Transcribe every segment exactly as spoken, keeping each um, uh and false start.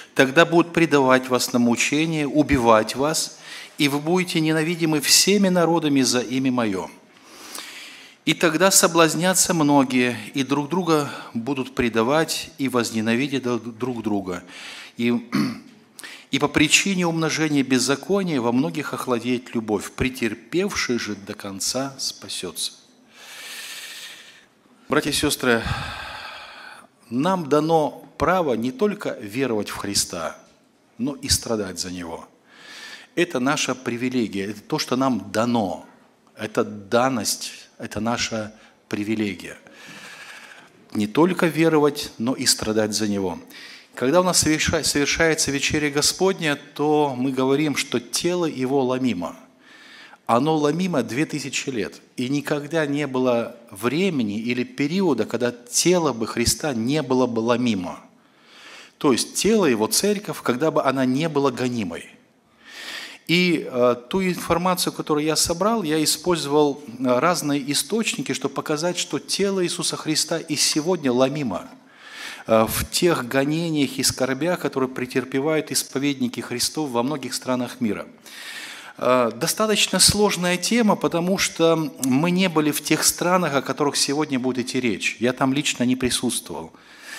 Тогда будут предавать вас на мучение, убивать вас, и вы будете ненавидимы всеми народами за имя Мое. И тогда соблазнятся многие, и друг друга будут предавать, и возненавидят друг друга. И, и по причине умножения беззакония во многих охладеет любовь. Претерпевший же до конца спасется. Братья и сестры, нам дано право не только веровать в Христа, но и страдать за Него. Это наша привилегия, это то, что нам дано. Это данность, это наша привилегия. Не только веровать, но и страдать за Него. Когда у нас совершается вечеря Господня, то мы говорим, что тело Его ломимо. Оно ломимо две тысячи лет. И никогда не было времени или периода, когда тело бы Христа не было бы ломимо. То есть тело Его, церковь, когда бы она не была гонимой. И э, ту информацию, которую я собрал, я использовал разные источники, чтобы показать, что тело Иисуса Христа и сегодня ломимо э, в тех гонениях и скорбях, которые претерпевают исповедники Христов во многих странах мира. Э, достаточно сложная тема, потому что мы не были в тех странах, о которых сегодня будет идти речь. Я там лично не присутствовал.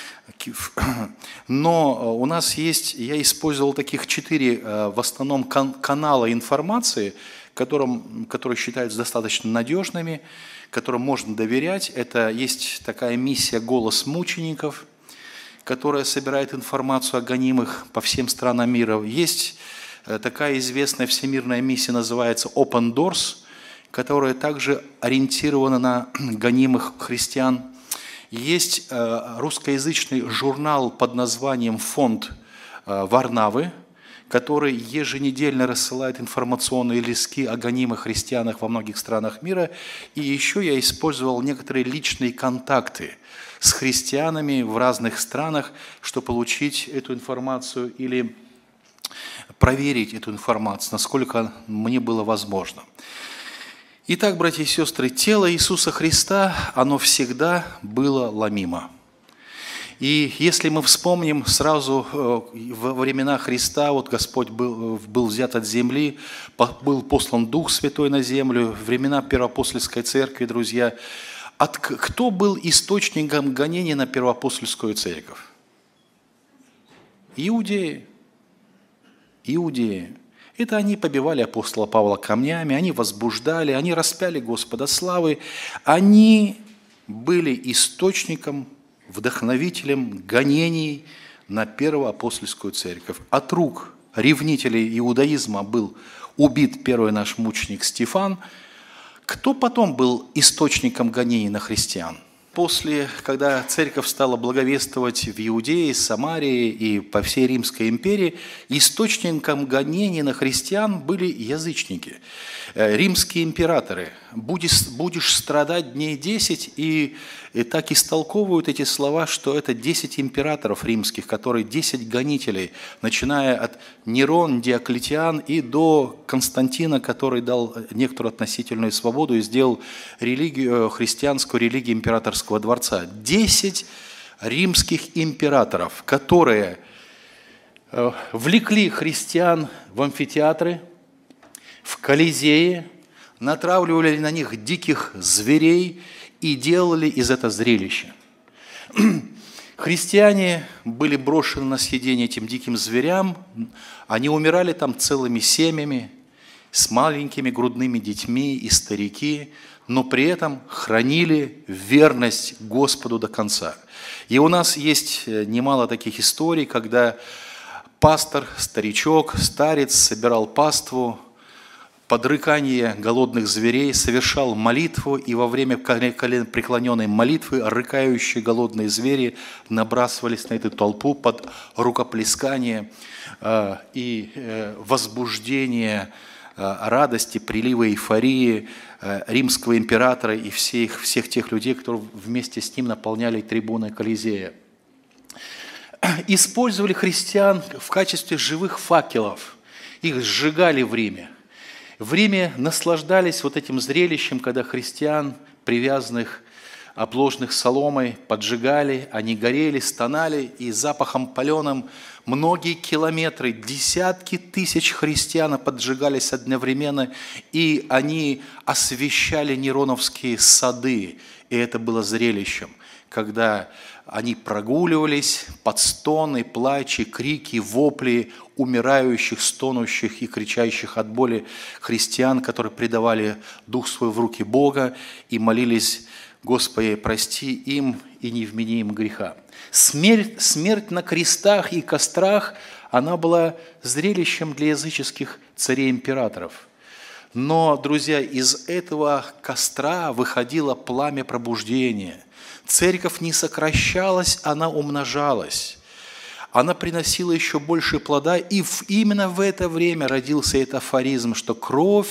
Но у нас есть, я использовал таких четыре в основном канала информации, которым, которые считаются достаточно надежными, которым можно доверять. Это есть такая миссия «Голос мучеников», которая собирает информацию о гонимых по всем странам мира. Есть такая известная всемирная миссия, называется Open Doors, которая также ориентирована на гонимых христиан. Есть русскоязычный журнал под названием «Фонд Варнавы», который еженедельно рассылает информационные листки о гонимых христианах во многих странах мира. И еще я использовал некоторые личные контакты с христианами в разных странах, чтобы получить эту информацию или проверить эту информацию, насколько мне было возможно. Итак, братья и сестры, тело Иисуса Христа, оно всегда было ломимо. И если мы вспомним сразу во времена Христа, вот Господь был, был взят от земли, был послан Дух Святой на землю, времена Первоапостольской церкви, друзья, от, кто был источником гонения на Первоапостольскую церковь? Иудеи. Иудеи. Это они побивали апостола Павла камнями, они возбуждали, они распяли Господа славы. Они были источником, вдохновителем гонений на Первоапостольскую церковь. От рук ревнителей иудаизма был убит первый наш мученик Стефан. Кто потом был источником гонений на христиан? После, когда церковь стала благовествовать в Иудее, Самарии и по всей Римской империи, источником гонений на христиан были язычники, римские императоры. Будешь, будешь страдать дней десять, и, и так истолковывают эти слова, что это десять императоров римских, которые десять гонителей, начиная от Нерон, Диоклетиан и до Константина, который дал некоторую относительную свободу и сделал религию, христианскую религию императорского дворца. Десять римских императоров, которые влекли христиан в амфитеатры, в Колизее, натравливали на них диких зверей и делали из этого зрелища. Христиане были брошены на съедение этим диким зверям, они умирали там целыми семьями, с маленькими грудными детьми и старики, но при этом хранили верность Господу до конца. И у нас есть немало таких историй, когда пастор, старичок, старец собирал паству, под рыканье голодных зверей совершал молитву, и во время коленопреклоненной молитвы рыкающие голодные звери набрасывались на эту толпу под рукоплескание э, и э, возбуждение э, радости, прилива эйфории э, римского императора и всех, всех тех людей, которые вместе с ним наполняли трибуны Колизея. Использовали христиан в качестве живых факелов, их сжигали в Риме. В Риме наслаждались вот этим зрелищем, когда христиан, привязанных обложенных соломой, поджигали, они горели, стонали, и запахом паленым многие километры, десятки тысяч христиан поджигались одновременно, и они освещали Нероновские сады, и это было зрелищем, когда они прогуливались под стоны, плачи, крики, вопли умирающих, стонущих и кричащих от боли христиан, которые предавали дух свой в руки Бога и молились: «Господи, прости им и не вмени им греха». Смерть, смерть на крестах и кострах, она была зрелищем для языческих царей-императоров. Но, друзья, из этого костра выходило пламя пробуждения. Церковь не сокращалась, она умножалась. Она приносила еще больше плода, и в, именно в это время родился этот афоризм, что кровь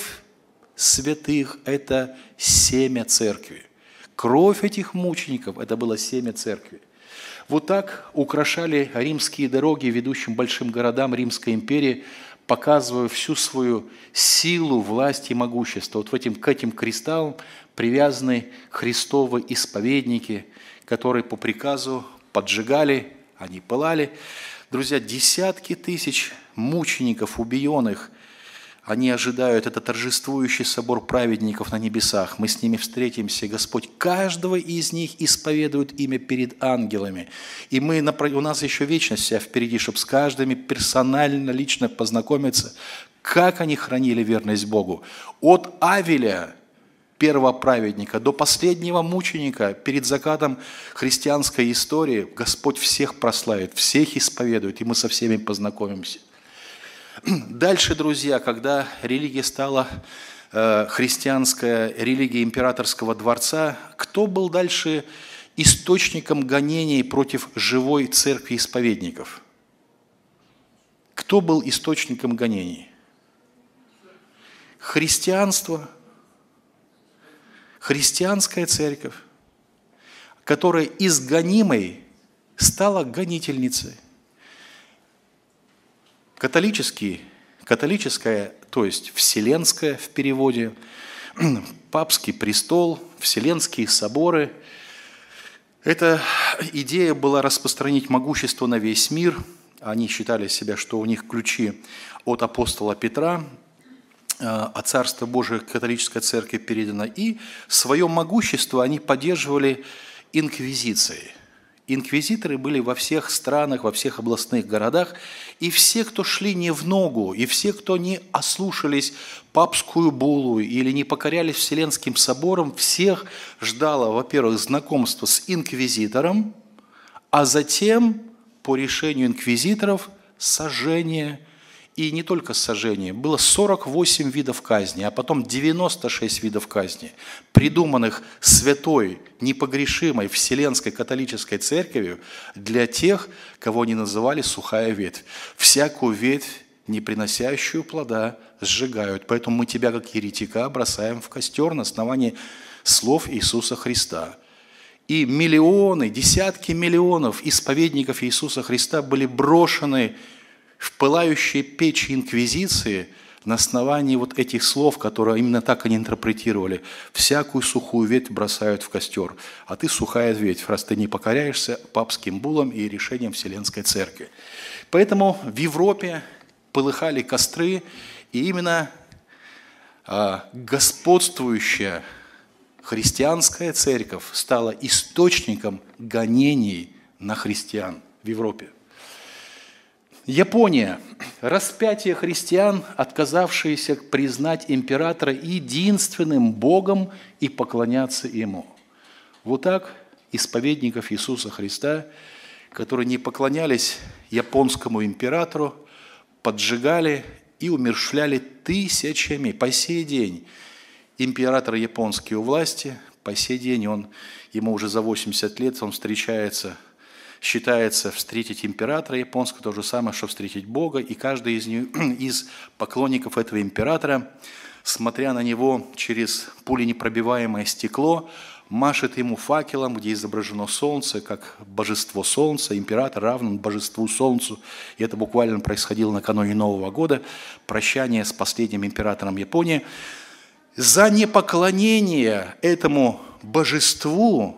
святых – это семя церкви. Кровь этих мучеников – это было семя церкви. Вот так украшали римские дороги, ведущим большим городам Римской империи, показывая всю свою силу, власть и могущество. Вот в этим, к этим крестам привязаны Христовы исповедники, которые по приказу поджигали, они пылали. Друзья, десятки тысяч мучеников, убиенных, они ожидают этот торжествующий собор праведников на небесах. Мы с ними встретимся. Господь каждого из них исповедует имя перед ангелами. И мы, у нас еще вечность вся впереди, чтобы с каждым персонально, лично познакомиться, как они хранили верность Богу. От Авеля, первого праведника, до последнего мученика перед закатом христианской истории Господь всех прославит, всех исповедует, и мы со всеми познакомимся. Дальше, друзья, когда религия стала э, христианская религия императорского дворца, кто был дальше источником гонений против живой церкви исповедников? Кто был источником гонений? Христианство, христианская церковь, которая из гонимой стала гонительницей. Католический, католическая, то есть вселенская в переводе, папский престол, вселенские соборы. Эта идея была распространить могущество на весь мир. Они считали себя, что у них ключи от апостола Петра, а Царство Божие католической церкви передано. И свое могущество они поддерживали инквизицией. Инквизиторы были во всех странах, во всех областных городах, и все, кто шли не в ногу, и все, кто не ослушались папскую буллу или не покорялись Вселенским соборам, всех ждало, во-первых, знакомство с инквизитором, а затем, по решению инквизиторов, сожжение. И не только сожжение, было сорок восемь видов казни, а потом девяносто шесть видов казни, придуманных святой, непогрешимой Вселенской католической церковью для тех, кого они называли сухая ветвь. Всякую ветвь, не приносящую плода, сжигают. Поэтому мы тебя, как еретика, бросаем в костер на основании слов Иисуса Христа. И миллионы, десятки миллионов исповедников Иисуса Христа были брошены в пылающие печи инквизиции на основании вот этих слов, которые именно так они интерпретировали. Всякую сухую ветвь бросают в костер, а ты сухая ветвь, раз ты не покоряешься папским буллам и решениям Вселенской Церкви. Поэтому в Европе полыхали костры, и именно а, господствующая христианская церковь стала источником гонений на христиан в Европе. Япония. Распятие христиан, отказавшиеся признать императора единственным Богом и поклоняться Ему. Вот так исповедников Иисуса Христа, которые не поклонялись японскому императору, поджигали и умерщвляли тысячами. По сей день император японский у власти, по сей день он, ему уже за восемьдесят лет, он встречается считается встретить императора японского, то же самое, что встретить Бога, и каждый из, из поклонников этого императора, смотря на него через пуленепробиваемое стекло, машет ему факелом, где изображено солнце, как божество солнца, император равен божеству солнцу. И это буквально происходило накануне Нового года, прощание с последним императором Японии. За непоклонение этому божеству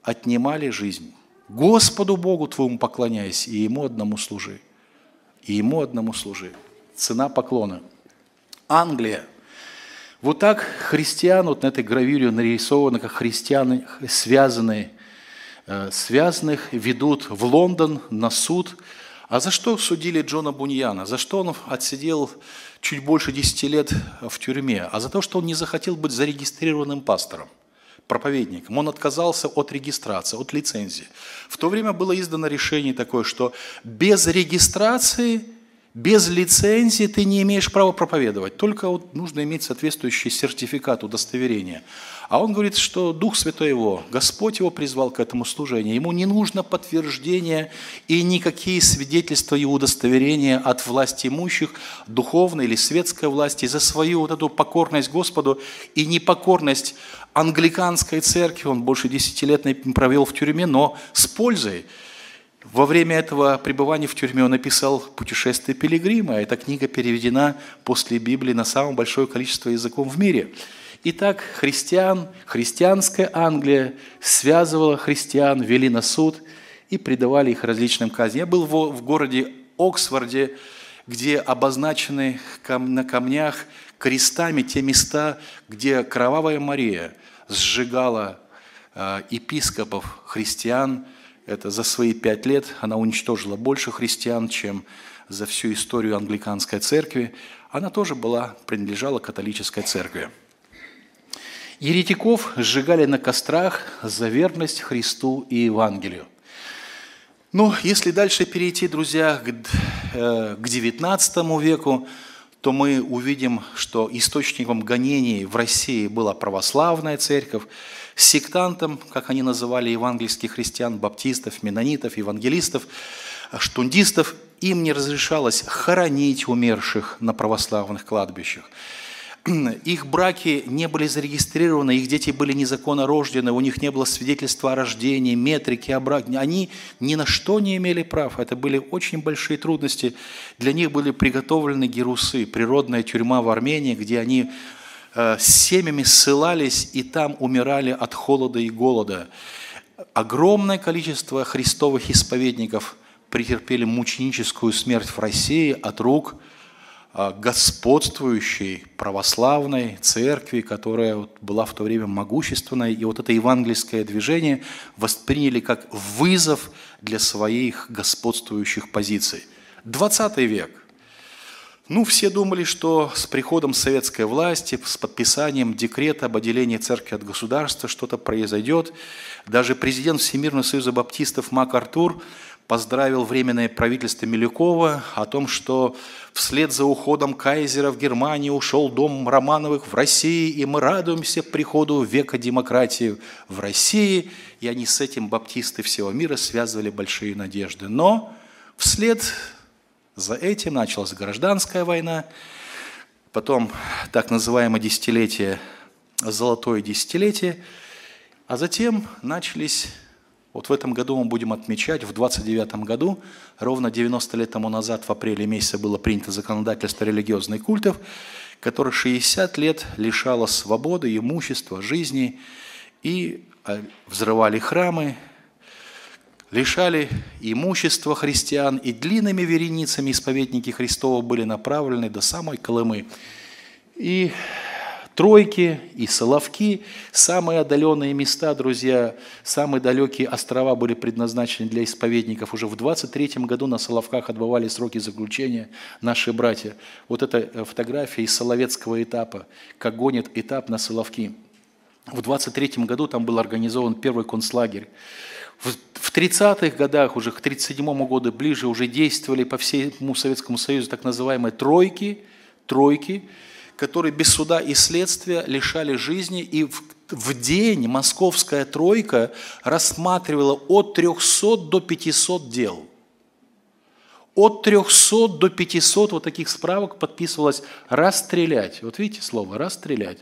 отнимали жизнь. Господу Богу твоему поклоняйся, и Ему одному служи. И Ему одному служи. Цена поклона. Англия. Вот так христиан, вот на этой гравюре нарисовано, как христиане связанные, связанных ведут в Лондон на суд. А за что судили Джона Буньяна? За что он отсидел чуть больше десяти лет в тюрьме? А за то, что он не захотел быть зарегистрированным пастором, проповедником. Он отказался от регистрации, от лицензии. В то время было издано решение такое, что без регистрации, без лицензии ты не имеешь права проповедовать. Только вот нужно иметь соответствующий сертификат, удостоверение. А он говорит, что Дух Святой его, Господь его призвал к этому служению. Ему не нужно подтверждение и никакие свидетельства и удостоверения от власти имущих, духовной или светской власти, за свою вот эту покорность Господу и непокорность англиканской церкви. Он больше десяти лет провел в тюрьме, но с пользой. Во время этого пребывания в тюрьме он написал «Путешествие пилигрима». Эта книга переведена после Библии на самое большое количество языков в мире. Итак, христиан, христианская Англия связывала христиан, вели на суд и предавали их различным казням. Я был в городе Оксфорде, где обозначены на камнях крестами те места, где Кровавая Мария сжигала епископов христиан. Это за свои пять лет она уничтожила больше христиан, чем за всю историю англиканской церкви. Она тоже была, принадлежала католической церкви. Еретиков сжигали на кострах за верность Христу и Евангелию. Но если дальше перейти, друзья, к девятнадцатому веку, то мы увидим, что источником гонений в России была православная церковь. Сектантам, как они называли евангельских христиан, баптистов, менонитов, евангелистов, штундистов, им не разрешалось хоронить умерших на православных кладбищах. Их браки не были зарегистрированы, их дети были незаконно рождены, у них не было свидетельства о рождении, метрики о браке. Они ни на что не имели прав. Это были очень большие трудности. Для них были приготовлены герусы, природная тюрьма в Армении, где они с семьями ссылались и там умирали от холода и голода. Огромное количество христовых исповедников претерпели мученическую смерть в России от рук господствующей православной церкви, которая была в то время могущественной. И вот это евангельское движение восприняли как вызов для своих господствующих позиций. двадцатый век. Ну, все думали, что с приходом советской власти, с подписанием декрета об отделении церкви от государства что-то произойдет. Даже президент Всемирного союза баптистов МакАртур поздравил Временное правительство Милюкова о том, что вслед за уходом кайзера в Германию ушел дом Романовых в России, и мы радуемся приходу века демократии в России. И они с этим, баптисты всего мира, связывали большие надежды. Но вслед за этим началась гражданская война, потом так называемое десятилетие, золотое десятилетие, а затем начались, вот в этом году мы будем отмечать, в двадцать девятом году, ровно девяносто лет тому назад, в апреле месяце было принято законодательство религиозных культов, которое шестьдесят лет лишало свободы, имущества, жизни, и взрывали храмы, лишали имущества христиан, и длинными вереницами исповедники Христовы были направлены до самой Колымы. И Тройки, и Соловки, самые отдаленные места, друзья, самые далекие острова были предназначены для исповедников. Уже в двадцать третьем году на Соловках отбывали сроки заключения наши братья. Вот эта фотография из Соловецкого этапа, как гонит этап на Соловки. В двадцать третьем году там был организован первый концлагерь. В тридцатых годах, уже к тридцать седьмому году, ближе уже действовали по всему Советскому Союзу так называемые тройки, тройки, которые без суда и следствия лишали жизни. И в, в день московская тройка рассматривала от трехсот до пятисот дел. От трехсот до пятисот вот таких справок подписывалось «расстрелять». Вот видите слово «расстрелять».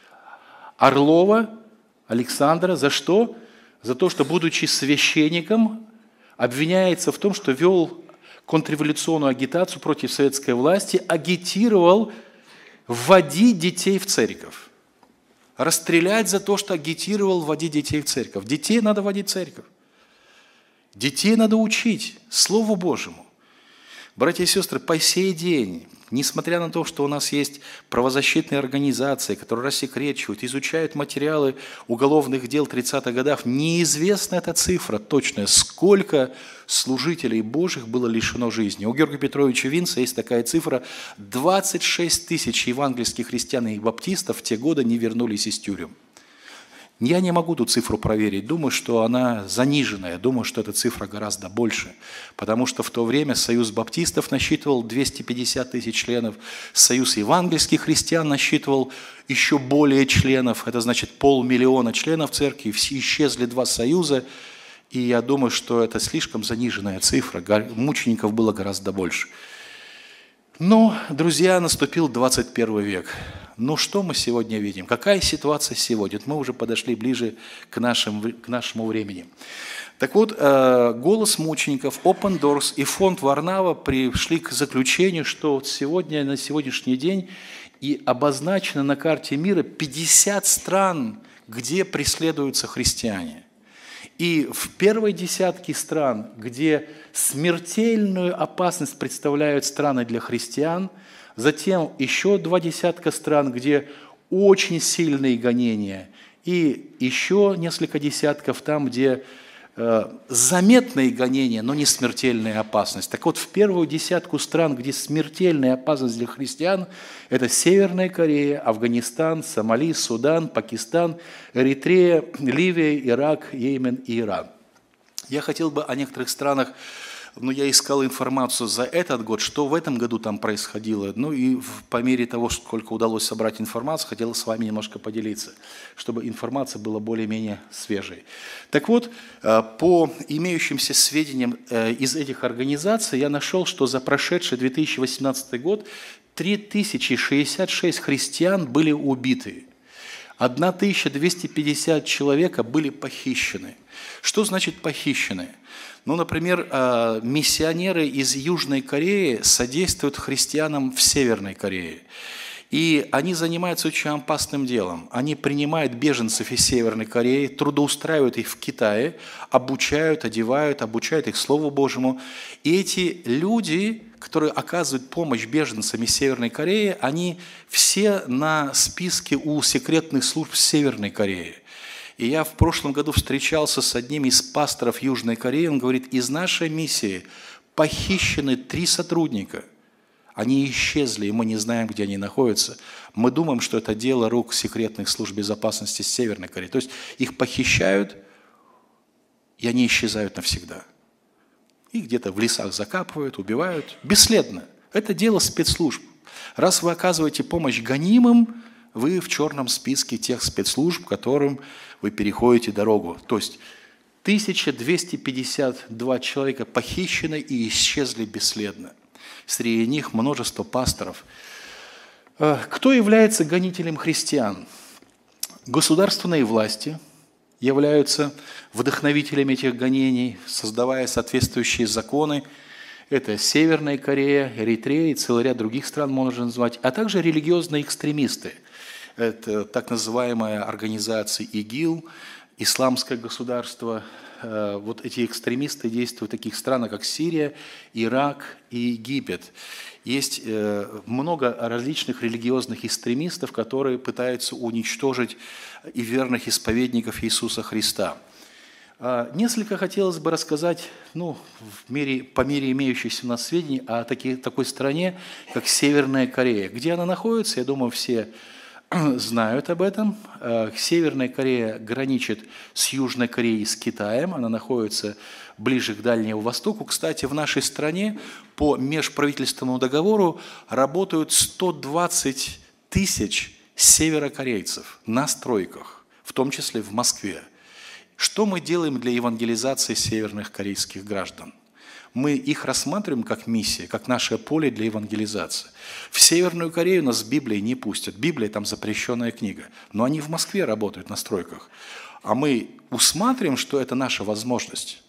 Орлова Александра за что? За то, что, будучи священником, обвиняется в том, что вел контрреволюционную агитацию против советской власти, агитировал вводить детей в церковь. расстрелять за то, что агитировал вводить детей в церковь. Детей надо водить в церковь. Детей надо учить Слову Божьему. Братья и сестры, по сей день, несмотря на то, что у нас есть правозащитные организации, которые рассекречивают, изучают материалы уголовных дел тридцатых годов, неизвестна эта цифра точная, сколько служителей Божьих было лишено жизни. У Георгия Петровича Винца есть такая цифра: двадцать шесть тысяч евангельских христиан и баптистов в те годы не вернулись из тюрем. Я не могу эту цифру проверить, думаю, что она заниженная, думаю, что эта цифра гораздо больше, потому что в то время Союз баптистов насчитывал двести пятьдесят тысяч членов, Союз евангельских христиан насчитывал еще более членов, это значит полмиллиона членов церкви, исчезли два союза, и я думаю, что это слишком заниженная цифра, мучеников было гораздо больше. Но, друзья, наступил двадцать первый век. Ну что мы сегодня видим? Какая ситуация сегодня? Мы уже подошли ближе к, нашим, к нашему времени. Так вот, «Голос мучеников», Open Doors и фонд Варнава пришли к заключению, что сегодня, на сегодняшний день и обозначено на карте мира пятьдесят стран, где преследуются христиане. И в первой десятке стран, где смертельную опасность представляют страны для христиан, затем еще два десятка стран, где очень сильные гонения, и еще несколько десятков там, где э, заметные гонения, но не смертельная опасность. Так вот, в первую десятку стран, где смертельная опасность для христиан, это Северная Корея, Афганистан, Сомали, Судан, Пакистан, Эритрея, Ливия, Ирак, Йемен и Иран. Я хотел бы о некоторых странах, но я искал информацию за этот год, что в этом году там происходило. Ну и по мере того, сколько удалось собрать информацию, хотел с вами немножко поделиться, чтобы информация была более-менее свежей. Так вот, по имеющимся сведениям из этих организаций, я нашел, что за прошедший две тысячи восемнадцатый год три тысячи шестьдесят шесть христиан были убиты. тысяча двести пятьдесят человек были похищены. Что значит похищены? Ну, например, миссионеры из Южной Кореи содействуют христианам в Северной Корее. И они занимаются очень опасным делом. Они принимают беженцев из Северной Кореи, трудоустраивают их в Китае, обучают, одевают, обучают их Слову Божьему. И эти люди, которые оказывают помощь беженцам из Северной Кореи, они все на списке у секретных служб Северной Кореи. И я в прошлом году встречался с одним из пасторов Южной Кореи, он говорит: из нашей миссии похищены три сотрудника. Они исчезли, и мы не знаем, где они находятся. Мы думаем, что это дело рук секретных служб безопасности Северной Кореи. То есть их похищают, и они исчезают навсегда. Их где-то в лесах закапывают, убивают. Бесследно. Это дело спецслужб. Раз вы оказываете помощь гонимым, вы в черном списке тех спецслужб, которым вы переходите дорогу. То есть тысяча двести пятьдесят два человека похищены и исчезли бесследно. Среди них множество пасторов. Кто является гонителем христиан? Государственные власти являются вдохновителями этих гонений, создавая соответствующие законы. Это Северная Корея, Эритрея и целый ряд других стран можно назвать, а также религиозные экстремисты. Это так называемая организация ИГИЛ, Исламское государство. Вот эти экстремисты действуют в таких странах, как Сирия, Ирак и Египет. Есть много различных религиозных экстремистов, которые пытаются уничтожить и верных исповедников Иисуса Христа. Несколько хотелось бы рассказать, ну, в мере, по мере имеющихся у нас сведений о таки, такой стране, как Северная Корея. Где она находится, я думаю, все знают об этом. Северная Корея граничит с Южной Кореей и с Китаем. Она находится ближе к Дальнему Востоку. Кстати, в нашей стране по межправительственному договору работают сто двадцать тысяч северокорейцев на стройках, в том числе в Москве. Что мы делаем для евангелизации северных корейских граждан? Мы их рассматриваем как миссия, как наше поле для евангелизации. В Северную Корею нас в Библии не пустят. Библия там запрещенная книга. Но они в Москве работают на стройках. А мы усматриваем, что это наша возможность.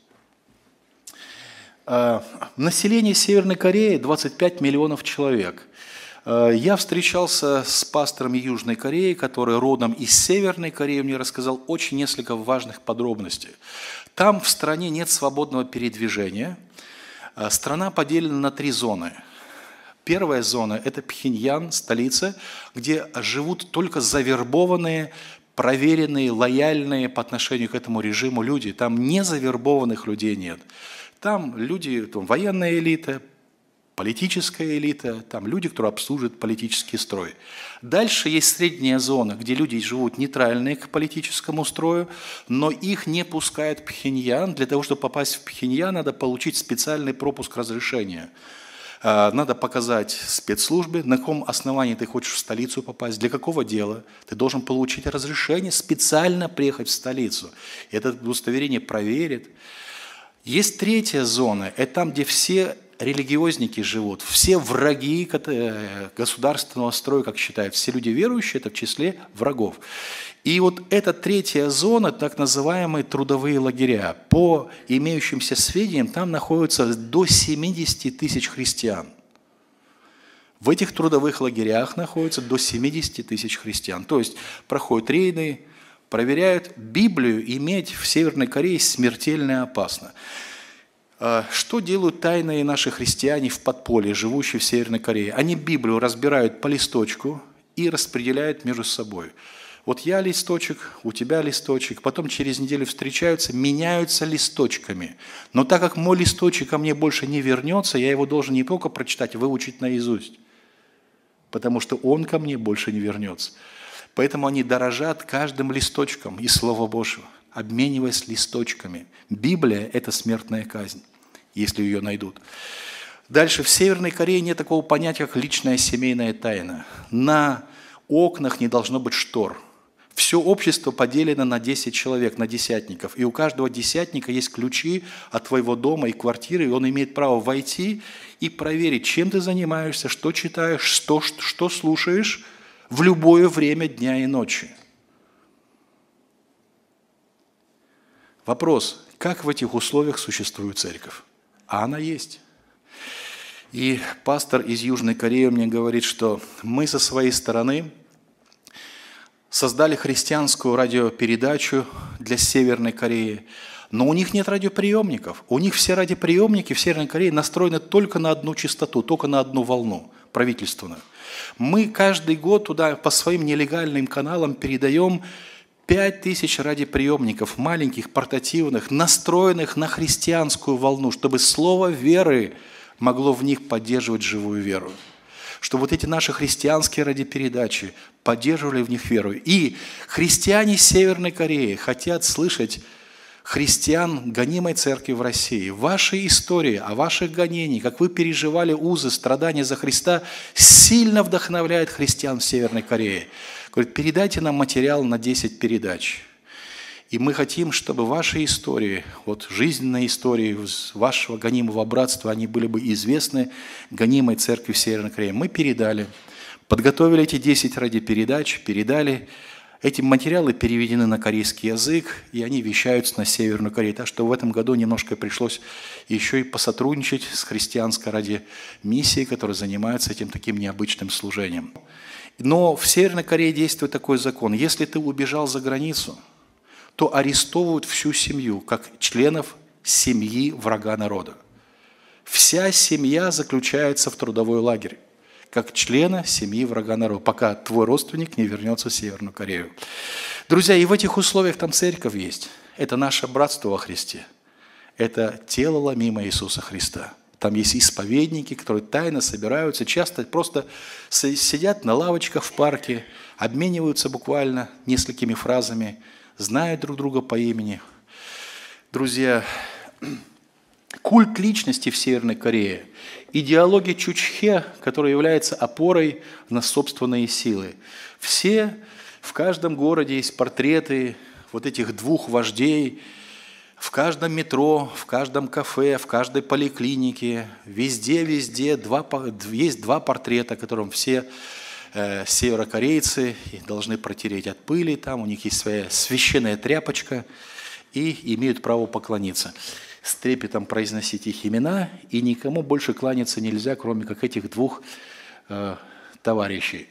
Население Северной Кореи двадцать пять миллионов человек. Я встречался с пастором Южной Кореи, который родом из Северной Кореи, мне рассказал очень несколько важных подробностей. Там в стране нет свободного передвижения. Страна поделена на три зоны. Первая зона – это Пхеньян, столица, где живут только завербованные, проверенные, лояльные по отношению к этому режиму люди. Там не завербованных людей нет. Там люди, там военная элита, политическая элита, там люди, которые обслуживают политический строй. Дальше есть средняя зона, где люди живут нейтральные к политическому строю, но их не пускают в Пхеньян. Для того, чтобы попасть в Пхеньян, надо получить специальный пропуск разрешения. Надо показать спецслужбе, на каком основании ты хочешь в столицу попасть, для какого дела. Ты должен получить разрешение специально приехать в столицу. Это удостоверение проверит. Есть третья зона, это там, где все религиозники живут, все враги государственного строя, как считают, все люди верующие, это в числе врагов. И вот эта третья зона, так называемые трудовые лагеря, по имеющимся сведениям, там находится до семидесяти тысяч христиан. В этих трудовых лагерях находится до семидесяти тысяч христиан. То есть проходят рейды, проверяют. Библию иметь в Северной Корее смертельно опасно. Что делают тайные наши христиане в подполье, живущие в Северной Корее? Они Библию разбирают по листочку и распределяют между собой. Вот я листочек, у тебя листочек, потом через неделю встречаются, меняются листочками. Но так как мой листочек ко мне больше не вернется, я его должен не только прочитать, а выучить наизусть. Потому что он ко мне больше не вернется. Поэтому они дорожат каждым листочком из Слова Божьего, обмениваясь листочками. Библия – это смертная казнь, если ее найдут. Дальше, в Северной Корее нет такого понятия, как личная семейная тайна. На окнах не должно быть штор. Все общество поделено на десять человек, на десятников. И у каждого десятника есть ключи от твоего дома и квартиры, и он имеет право войти и проверить, чем ты занимаешься, что читаешь, что, что слушаешь в любое время дня и ночи. Вопрос, как в этих условиях существует церковь? А она есть. И пастор из Южной Кореи мне говорит, что мы со своей стороны создали христианскую радиопередачу для Северной Кореи, но у них нет радиоприемников. У них все радиоприемники в Северной Корее настроены только на одну частоту, только на одну волну правительственную. Мы каждый год туда по своим нелегальным каналам передаем пять тысяч радиоприемников, маленьких, портативных, настроенных на христианскую волну, чтобы слово веры могло в них поддерживать живую веру. Чтобы вот эти наши христианские радиопередачи поддерживали в них веру. И христиане Северной Кореи хотят слышать христиан гонимой церкви в России. Ваши истории о ваших гонениях, как вы переживали узы, страдания за Христа, сильно вдохновляет христиан в Северной Корее. Говорит, передайте нам материал на десять передач. И мы хотим, чтобы ваши истории, вот жизненные истории вашего гонимого братства, они были бы известны гонимой церкви в Северной Корее. Мы передали, подготовили эти десять радиопередач, передали. Эти материалы переведены на корейский язык, и они вещаются на Северную Корею. Так что в этом году немножко пришлось еще и посотрудничать с христианской радиомиссией, которая занимается этим таким необычным служением. Но в Северной Корее действует такой закон. Если ты убежал за границу, то арестовывают всю семью, как членов семьи врага народа. Вся семья заключается в трудовой лагерь, как члена семьи врага народа, пока твой родственник не вернется в Северную Корею. Друзья, и в этих условиях там церковь есть. Это наше братство во Христе. Это тело ломимое Иисуса Христа. Там есть исповедники, которые тайно собираются, часто просто сидят на лавочках в парке, обмениваются буквально несколькими фразами, знают друг друга по имени. Друзья, культ личности в Северной Корее, идеология Чучхе, которая является опорой на собственные силы. Все, в каждом городе есть портреты вот этих двух вождей, в каждом метро, в каждом кафе, в каждой поликлинике, везде-везде два, есть два портрета, которым все э, северокорейцы должны протереть от пыли, там у них есть своя священная тряпочка, и имеют право поклониться. С трепетом произносить их имена, и никому больше кланяться нельзя, кроме как этих двух э, товарищей.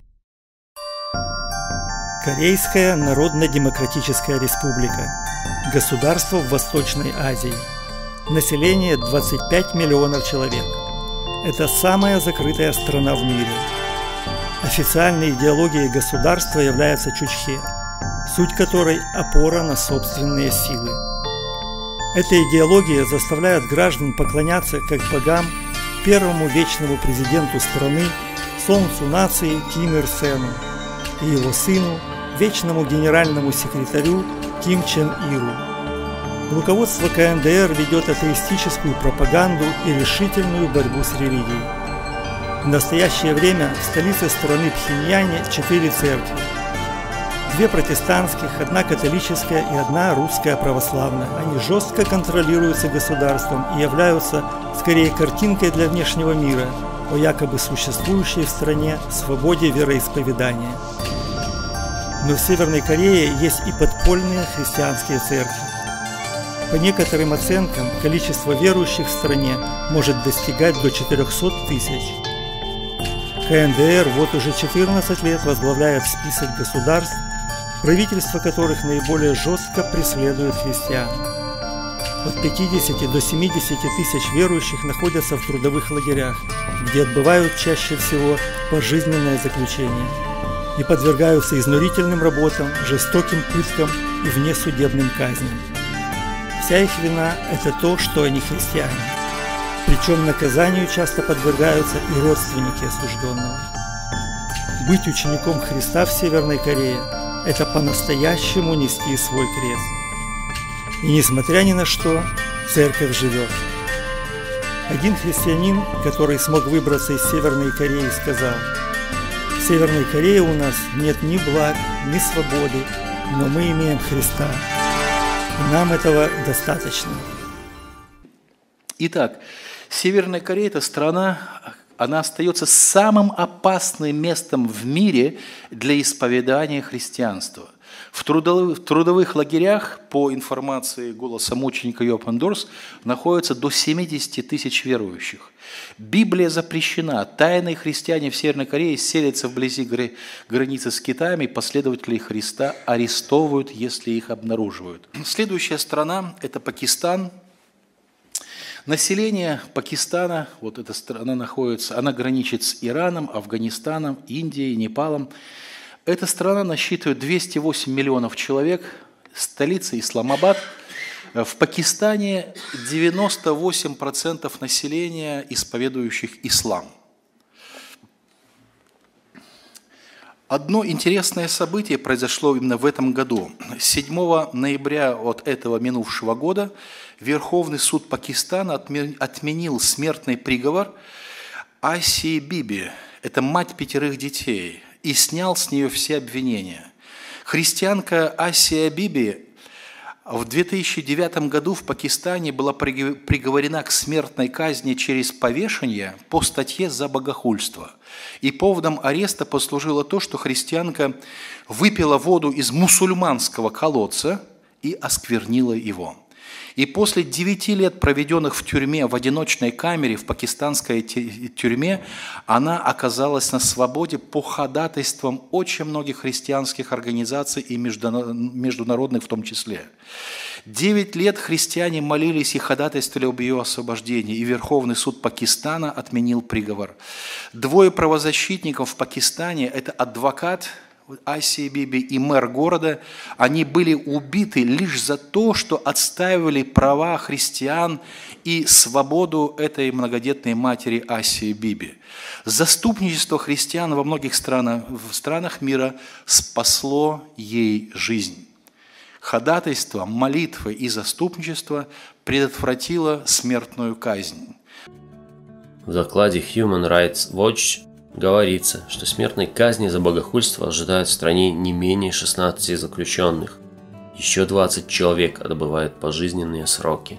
Корейская Народно-Демократическая Республика. Государство в Восточной Азии. Население двадцать пять миллионов человек. Это самая закрытая страна в мире. Официальной идеологией государства является Чучхе, суть которой – опора на собственные силы. Эта идеология заставляет граждан поклоняться как богам первому вечному президенту страны, солнцу нации Ким Ир Сену и его сыну, вечному генеральному секретарю Ким Чен Иру. Руководство ка эн дэ эр ведет атеистическую пропаганду и решительную борьбу с религией. В настоящее время в столице страны Пхеньяне четыре церкви. Две протестантских, одна католическая и одна русская православная. Они жестко контролируются государством и являются скорее картинкой для внешнего мира о якобы существующей в стране свободе вероисповедания. Но в Северной Корее есть и подпольные христианские церкви. По некоторым оценкам, количество верующих в стране может достигать до четырехсот тысяч. ка эн дэ эр вот уже четырнадцать лет возглавляет список государств, правительства которых наиболее жестко преследует христиан. От пятидесяти до семидесяти тысяч верующих находятся в трудовых лагерях, где отбывают чаще всего пожизненное заключение и подвергаются изнурительным работам, жестоким пыткам и внесудебным казням. Вся их вина – это то, что они христиане. Причем наказанию часто подвергаются и родственники осужденного. Быть учеником Христа в Северной Корее – это по-настоящему нести свой крест. И несмотря ни на что, церковь живет. Один христианин, который смог выбраться из Северной Кореи, сказал: «В Северной Корее у нас нет ни благ, ни свободы, но мы имеем Христа. И нам этого достаточно». Итак, Северная Корея – это страна, она остается самым опасным местом в мире для исповедания христианства. В трудовых, в трудовых лагерях, по информации голоса мученика Йопан Дорс, находится до семидесяти тысяч верующих. Библия запрещена. Тайные христиане в Северной Корее селятся вблизи границы с Китаем, и последователи Христа арестовывают, если их обнаруживают. Следующая страна – это Пакистан. Население Пакистана, вот эта страна находится, она граничит с Ираном, Афганистаном, Индией, Непалом. Эта страна насчитывает двести восемь миллионов человек, столица Исламабад. В Пакистане девяносто восемь процентов населения, исповедующих ислам. Одно интересное событие произошло именно в этом году. седьмого ноября от этого минувшего года Верховный суд Пакистана отменил смертный приговор Асии Биби, это мать пятерых детей, и снял с нее все обвинения. Христианка Асия Биби в две тысячи девятом году в Пакистане была приговорена к смертной казни через повешение по статье за богохульство. И поводом ареста послужило то, что христианка выпила воду из мусульманского колодца и осквернила его. И после девяти лет, проведенных в тюрьме, в одиночной камере, в пакистанской тюрьме, она оказалась на свободе по ходатайствам очень многих христианских организаций и международных в том числе. Девять лет христиане молились и ходатайствовали об ее освобождении, и Верховный суд Пакистана отменил приговор. Двое правозащитников в Пакистане – это адвокат Асии Биби и мэр города, они были убиты лишь за то, что отстаивали права христиан и свободу этой многодетной матери Асии Биби. Заступничество христиан во многих странах, в странах мира спасло ей жизнь. Ходатайство, молитвы и заступничество предотвратило смертную казнь. В докладе Human Rights Watch говорится, что смертной казни за богохульство ожидают в стране не менее шестнадцати заключенных. Еще двадцать человек отбывают пожизненные сроки.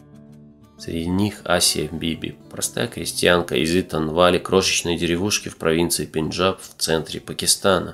Среди них Асия Биби, простая крестьянка из Итанвали, крошечной деревушки в провинции Пенджаб в центре Пакистана.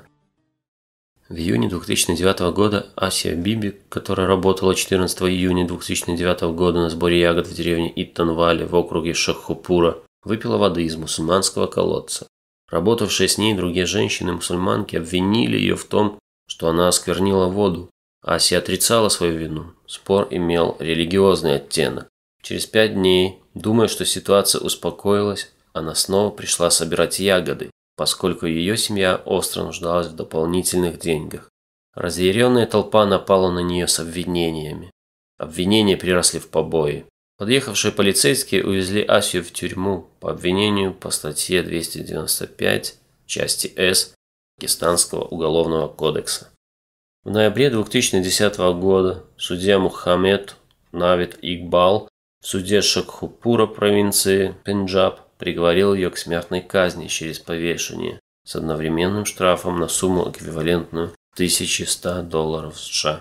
В июне две тысячи девятого года Асия Биби, которая работала четырнадцатого июня две тысячи девятого года на сборе ягод в деревне Итанвали в округе Шаххупура, выпила воды из мусульманского колодца. Работавшие с ней другие женщины-мусульманки обвинили ее в том, что она осквернила воду. Асия отрицала свою вину. Спор имел религиозный оттенок. Через пять дней, думая, что ситуация успокоилась, она снова пришла собирать ягоды, поскольку ее семья остро нуждалась в дополнительных деньгах. Разъяренная толпа напала на нее с обвинениями. Обвинения переросли в побои. Подъехавшие полицейские увезли Асию в тюрьму по обвинению по статье двести девяносто пять, части С Пакистанского уголовного кодекса. В ноябре две тысячи десятого года судья Мухаммед Навид Игбал в суде Шахпура провинции Пенджаб приговорил ее к смертной казни через повешение с одновременным штрафом на сумму, эквивалентную тысяче ста долларов США.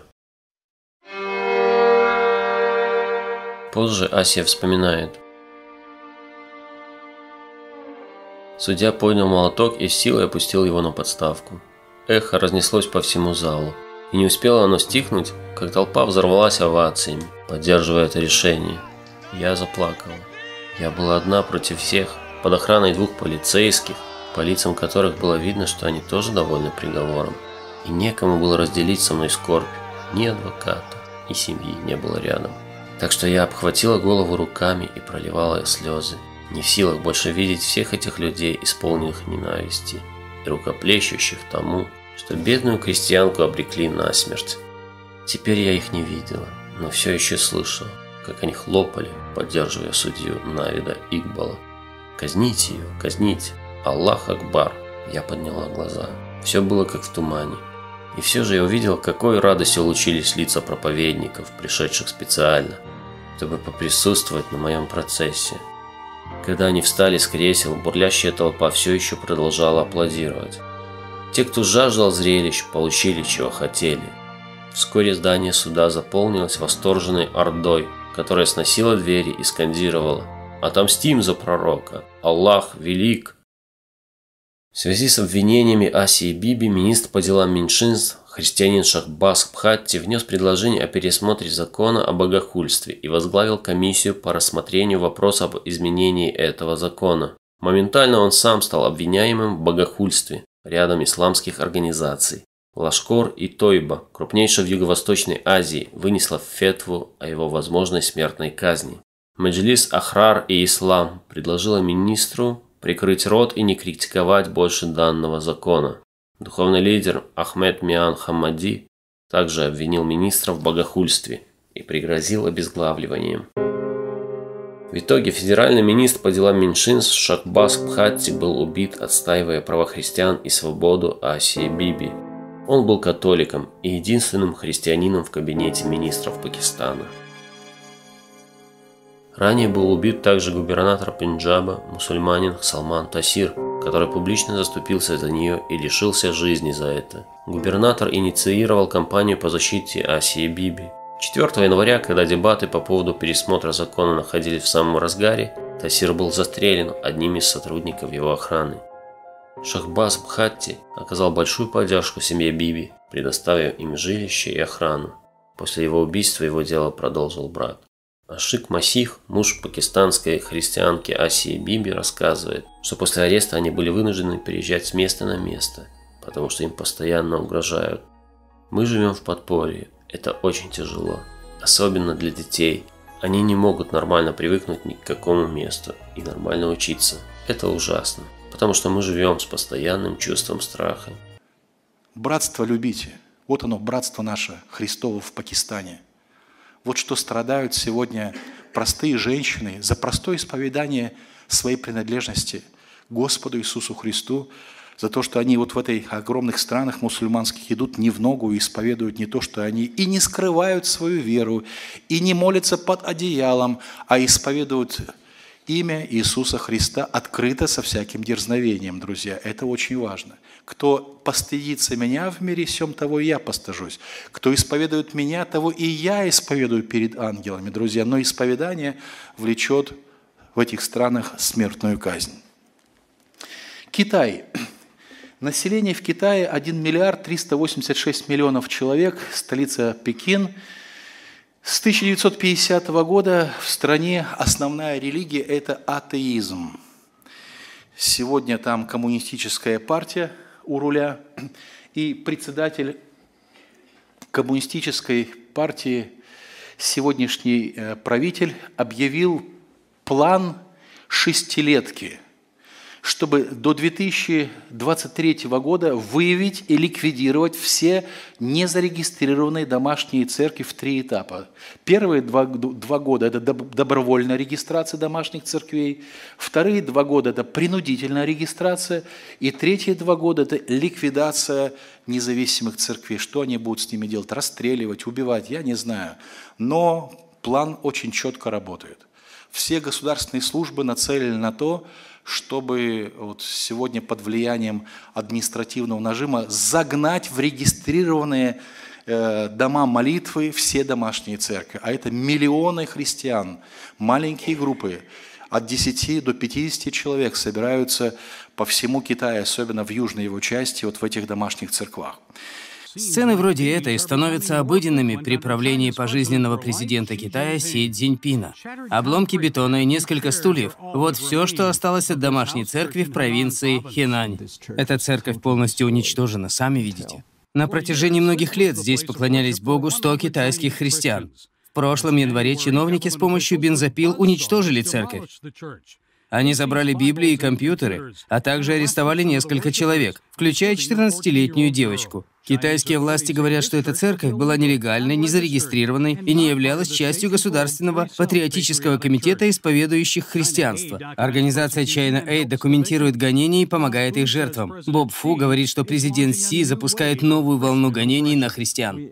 Позже Асия вспоминает: судья поднял молоток и с силой опустил его на подставку. Эхо разнеслось по всему залу, и не успело оно стихнуть, как толпа взорвалась овациями, поддерживая это решение. Я заплакала. Я была одна против всех, под охраной двух полицейских, по лицам которых было видно, что они тоже довольны приговором. И некому было разделить со мной скорбь, ни адвоката, и семьи не было рядом. Так что я обхватила голову руками и проливала слезы, не в силах больше видеть всех этих людей, исполненных ненависти, и рукоплещущих тому, что бедную крестьянку обрекли на смерть. Теперь я их не видела, но все еще слышала, как они хлопали, поддерживая судью Навида Игбала. «Казните ее, казните! Аллах Акбар!» Я подняла глаза. Все было как в тумане. И все же я увидел, какой радостью лучились лица проповедников, пришедших специально, чтобы поприсутствовать на моем процессе. Когда они встали с кресел, бурлящая толпа все еще продолжала аплодировать. Те, кто жаждал зрелищ, получили, чего хотели. Вскоре здание суда заполнилось восторженной ордой, которая сносила двери и скандировала: «Отомстим за пророка! Аллах велик!» В связи с обвинениями Асии Биби министр по делам меньшинств, христианин Шахбаз Бхатти, внес предложение о пересмотре закона о богохульстве и возглавил комиссию по рассмотрению вопроса об изменении этого закона. Моментально он сам стал обвиняемым в богохульстве рядом исламских организаций. Лашкор и Тойба, крупнейшая в Юго-Восточной Азии, вынесла фетву о его возможной смертной казни. Меджлис Ахрар и Ислам предложила министру прикрыть рот и не критиковать больше данного закона. Духовный лидер Ахмед Миан Хамади также обвинил министра в богохульстве и пригрозил обезглавливанием. В итоге федеральный министр по делам меньшинств Шахбаз Бхатти был убит, отстаивая права христиан и свободу Асии Биби. Он был католиком и единственным христианином в кабинете министров Пакистана. Ранее был убит также губернатор Пенджаба, мусульманин Салман Тасир, который публично заступился за нее и лишился жизни за это. Губернатор инициировал кампанию по защите Асии Биби. четвёртого января, когда дебаты по поводу пересмотра закона находились в самом разгаре, Тасир был застрелен одним из сотрудников его охраны. Шахбаз Бхатти оказал большую поддержку семье Биби, предоставив им жилище и охрану. После его убийства его дело продолжил брат. Ашик Масих, муж пакистанской христианки Асии Биби, рассказывает, что после ареста они были вынуждены переезжать с места на место, потому что им постоянно угрожают. «Мы живем в подполье. Это очень тяжело. Особенно для детей. Они не могут нормально привыкнуть ни к какому месту и нормально учиться. Это ужасно, потому что мы живем с постоянным чувством страха». Братство любите. Вот оно, братство наше, Христово в Пакистане. Вот что страдают сегодня простые женщины за простое исповедание своей принадлежности Господу Иисусу Христу, за то, что они вот в этих огромных странах мусульманских идут не в ногу и исповедуют не то, что они, и не скрывают свою веру, и не молятся под одеялом, а исповедуют имя Иисуса Христа открыто со всяким дерзновением, друзья. Это очень важно. Кто постыдится меня в мире сем, того и я постыжусь. Кто исповедует меня, того и я исповедую перед ангелами, друзья. Но исповедание влечет в этих странах смертную казнь. Китай. Население в Китае один миллиард триста восемьдесят шесть миллионов человек, столица Пекин. С тысяча девятьсот пятидесятого года в стране основная религия – это атеизм. Сегодня там коммунистическая партия у руля, и председатель коммунистической партии, сегодняшний правитель, объявил план шестилетки, чтобы до две тысячи двадцать третьего года выявить и ликвидировать все незарегистрированные домашние церкви в три этапа. Первые два, два года – это добровольная регистрация домашних церквей, вторые два года – это принудительная регистрация, и третьи два года – это ликвидация независимых церквей. Что они будут с ними делать? Расстреливать, убивать? Я не знаю. Но план очень четко работает. Все государственные службы нацелены на то, чтобы вот сегодня под влиянием административного нажима загнать в регистрированные э, дома молитвы все домашние церкви. А это миллионы христиан, маленькие группы, от десяти до пятидесяти человек собираются по всему Китаю, особенно в южной его части, вот в этих домашних церквах. Сцены вроде этой становятся обыденными при правлении пожизненного президента Китая Си Цзиньпина. Обломки бетона и несколько стульев – вот все, что осталось от домашней церкви в провинции Хэнань. Эта церковь полностью уничтожена, сами видите. На протяжении многих лет здесь поклонялись Богу сто китайских христиан. В прошлом январе чиновники с помощью бензопил уничтожили церковь. Они забрали Библии и компьютеры, а также арестовали несколько человек, включая четырнадцатилетнюю девочку. Китайские власти говорят, что эта церковь была нелегальной, незарегистрированной и не являлась частью Государственного патриотического комитета исповедующих христианство. Организация China Aid документирует гонения и помогает их жертвам. Боб Фу говорит, что президент Си запускает новую волну гонений на христиан.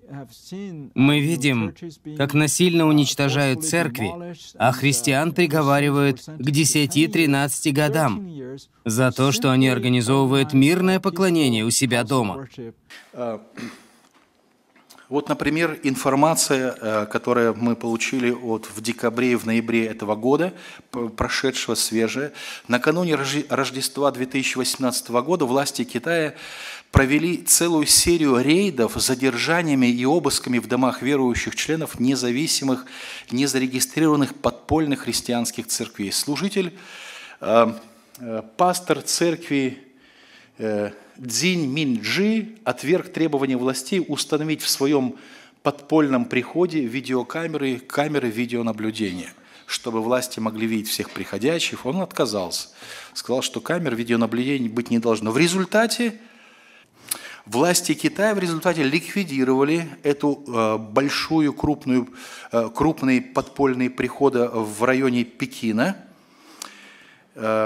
Мы видим, как насильно уничтожают церкви, а христиан приговаривают к десяти-тринадцати годам за то, что они организовывают мирное поклонение у себя дома. Вот, например, информация, которую мы получили вот в декабре и в ноябре этого года, прошедшего, свежая. Накануне Рождества две тысячи восемнадцатого года власти Китая провели целую серию рейдов с задержаниями и обысками в домах верующих членов независимых, незарегистрированных подпольных христианских церквей. Служитель, пастор церкви Цзинь Минджи отверг требования властей установить в своем подпольном приходе видеокамеры, камеры видеонаблюдения, чтобы власти могли видеть всех приходящих. Он отказался, сказал, что камер видеонаблюдения быть не должно. В результате власти Китая в результате ликвидировали эту э, большую, крупную, э, крупные подпольные приходы в районе Пекина. Э,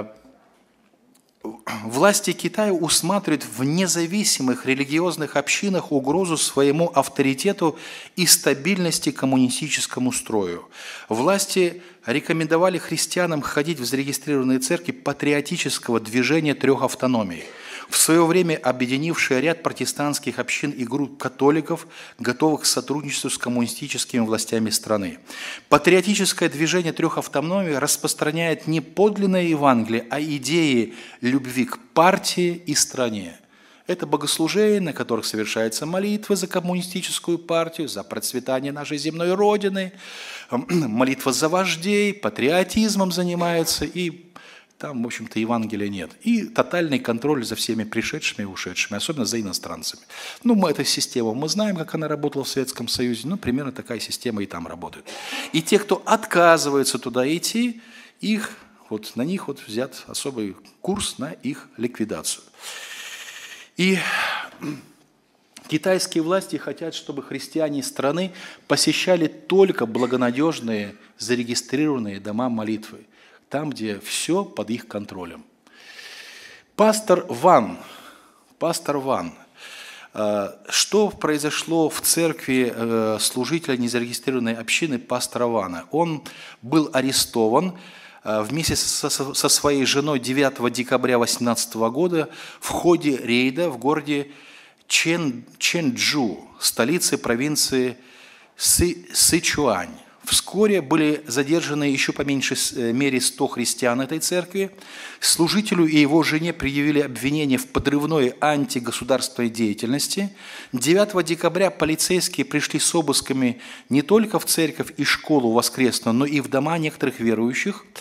Власти Китая усматривают в независимых религиозных общинах угрозу своему авторитету и стабильности коммунистическому строю. Власти рекомендовали христианам ходить в зарегистрированные церкви патриотического движения трех автономий, в свое время объединившие ряд протестантских общин и групп католиков, готовых к сотрудничеству с коммунистическими властями страны. Патриотическое движение трех автономий распространяет не подлинное Евангелие, а идеи любви к партии и стране. Это богослужения, на которых совершаются молитвы за коммунистическую партию, за процветание нашей земной Родины, молитва за вождей, патриотизмом занимаются, и там, в общем-то, Евангелия нет. И тотальный контроль за всеми пришедшими и ушедшими, особенно за иностранцами. Ну, мы эту систему, мы знаем, как она работала в Советском Союзе, ну, примерно такая система и там работает. И те, кто отказывается туда идти, их, вот на них вот взят особый курс на их ликвидацию. И китайские власти хотят, чтобы христиане страны посещали только благонадежные, зарегистрированные дома молитвы, там, где все под их контролем. Пастор Ван, пастор Ван, что произошло в церкви служителя незарегистрированной общины пастора Вана? Он был арестован вместе со своей женой девятого декабря две тысячи восемнадцатого года в ходе рейда в городе Чен, Чэньчжу, столице провинции Сы, Сычуань. Вскоре были задержаны еще по меньшей мере сто христиан этой церкви. Служителю и его жене предъявили обвинение в подрывной антигосударственной деятельности. девятого декабря полицейские пришли с обысками не только в церковь и школу воскресную, но и в дома некоторых верующих.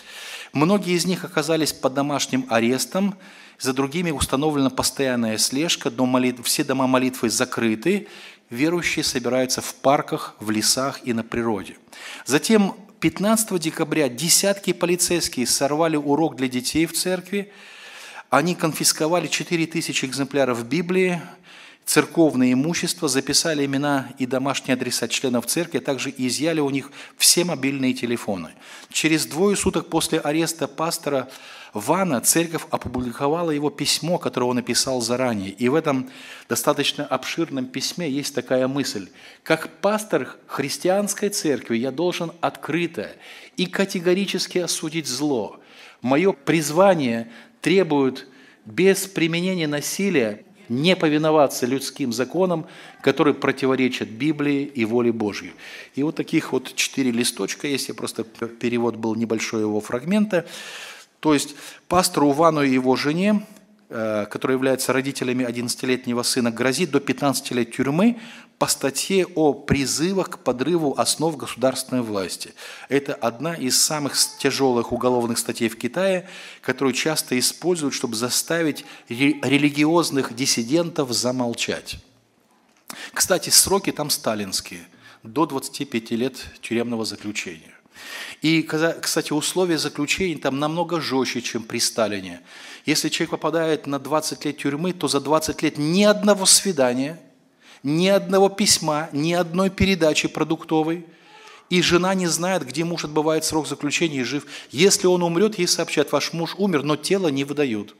Многие из них оказались под домашним арестом, за другими установлена постоянная слежка, дом молитв, все дома молитвы закрыты, верующие собираются в парках, в лесах и на природе. Затем пятнадцатого декабря десятки полицейских сорвали урок для детей в церкви, они конфисковали четыре тысячи экземпляров Библии, церковное имущество, записали имена и домашние адреса членов церкви, а также изъяли у них все мобильные телефоны. Через двое суток после ареста пастора Вана церковь опубликовала его письмо, которое он написал заранее. И в этом достаточно обширном письме есть такая мысль. Как пастор христианской церкви я должен открыто и категорически осудить зло. Мое призвание требует без применения насилия не повиноваться людским законам, которые противоречат Библии и воле Божьей. И вот таких вот четыре листочка есть, я просто перевод был небольшой его фрагмента. То есть пастору Вану и его жене, которые являются родителями одиннадцатилетнего сына, грозит до пятнадцати лет тюрьмы по статье о призывах к подрыву основ государственной власти. Это одна из самых тяжелых уголовных статей в Китае, которую часто используют, чтобы заставить религиозных диссидентов замолчать. Кстати, сроки там сталинские, до двадцати пяти лет тюремного заключения. И, кстати, условия заключения там намного жестче, чем при Сталине. Если человек попадает на двадцать лет тюрьмы, то за двадцать лет ни одного свидания, ни одного письма, ни одной передачи продуктовой. И жена не знает, где муж отбывает срок заключения и жив. Если он умрет, ей сообщат: ваш муж умер, но тело не выдают.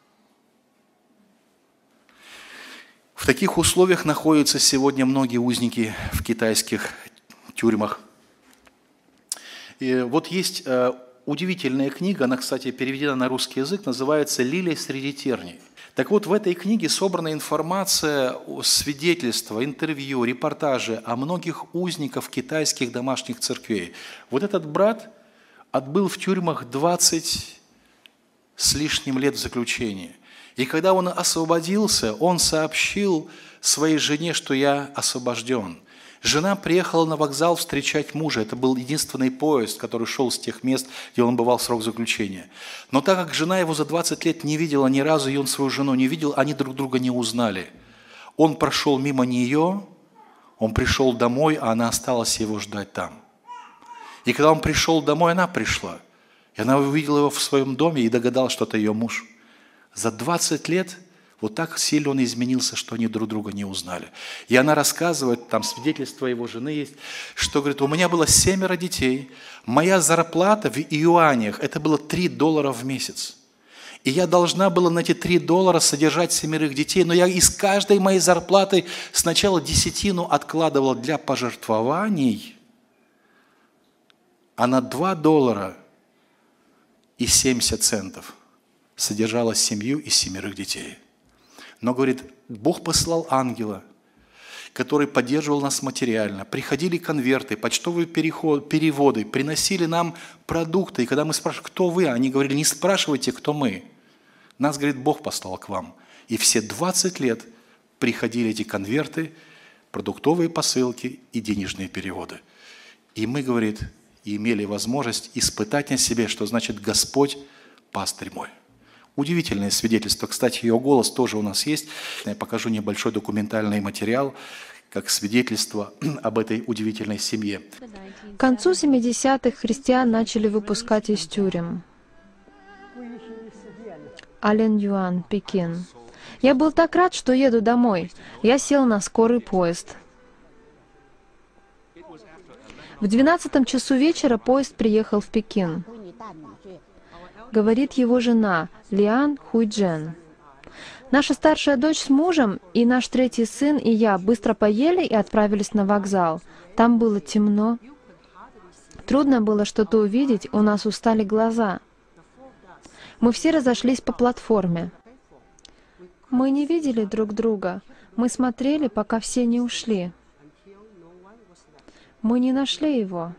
В таких условиях находятся сегодня многие узники в китайских тюрьмах. И вот есть э, удивительная книга, она, кстати, переведена на русский язык, называется «Лилия среди терний». Так вот, в этой книге собрана информация, свидетельства, интервью, репортажи о многих узниках китайских домашних церквей. Вот этот брат отбыл в тюрьмах двадцать с лишним лет в заключении. И когда он освободился, он сообщил своей жене, что я освобожден. Жена приехала на вокзал встречать мужа. Это был единственный поезд, который шел с тех мест, где он бывал срок заключения. Но так как жена его за двадцать лет не видела ни разу, и он свою жену не видел, они друг друга не узнали. Он прошел мимо нее, он пришел домой, а она осталась его ждать там. И когда он пришел домой, она пришла. И она увидела его в своем доме и догадалась, что это ее муж. За двадцать лет вот так сильно он изменился, что они друг друга не узнали. И она рассказывает, там свидетельство его жены есть, что, говорит, у меня было семеро детей, моя зарплата в юанях, это было три доллара в месяц. И я должна была на эти три доллара содержать семерых детей, но я из каждой моей зарплаты сначала десятину откладывала для пожертвований, а на два доллара и семьдесят центов содержала семью из семерых детей. Но, говорит, Бог послал ангела, который поддерживал нас материально. Приходили конверты, почтовые переход, переводы, приносили нам продукты. И когда мы спрашивали, кто вы, они говорили, не спрашивайте, кто мы. Нас, говорит, Бог послал к вам. И все двадцать лет приходили эти конверты, продуктовые посылки и денежные переводы. И мы, говорит, имели возможность испытать на себе, что значит «Господь, пастырь мой». Удивительное свидетельство. Кстати, ее голос тоже у нас есть. Я покажу небольшой документальный материал, как свидетельство об этой удивительной семье. К концу семидесятых христиан начали выпускать из тюрем. Ален Юан, Пекин. Я был так рад, что еду домой. Я сел на скорый поезд. В двенадцатом часу вечера поезд приехал в Пекин. Говорит его жена, Лиан Хуйджен. Наша старшая дочь с мужем и наш третий сын и я быстро поели и отправились на вокзал. Там было темно. Трудно было что-то увидеть, у нас устали глаза. Мы все разошлись по платформе. Мы не видели друг друга. Мы смотрели, пока все не ушли. Мы не нашли его.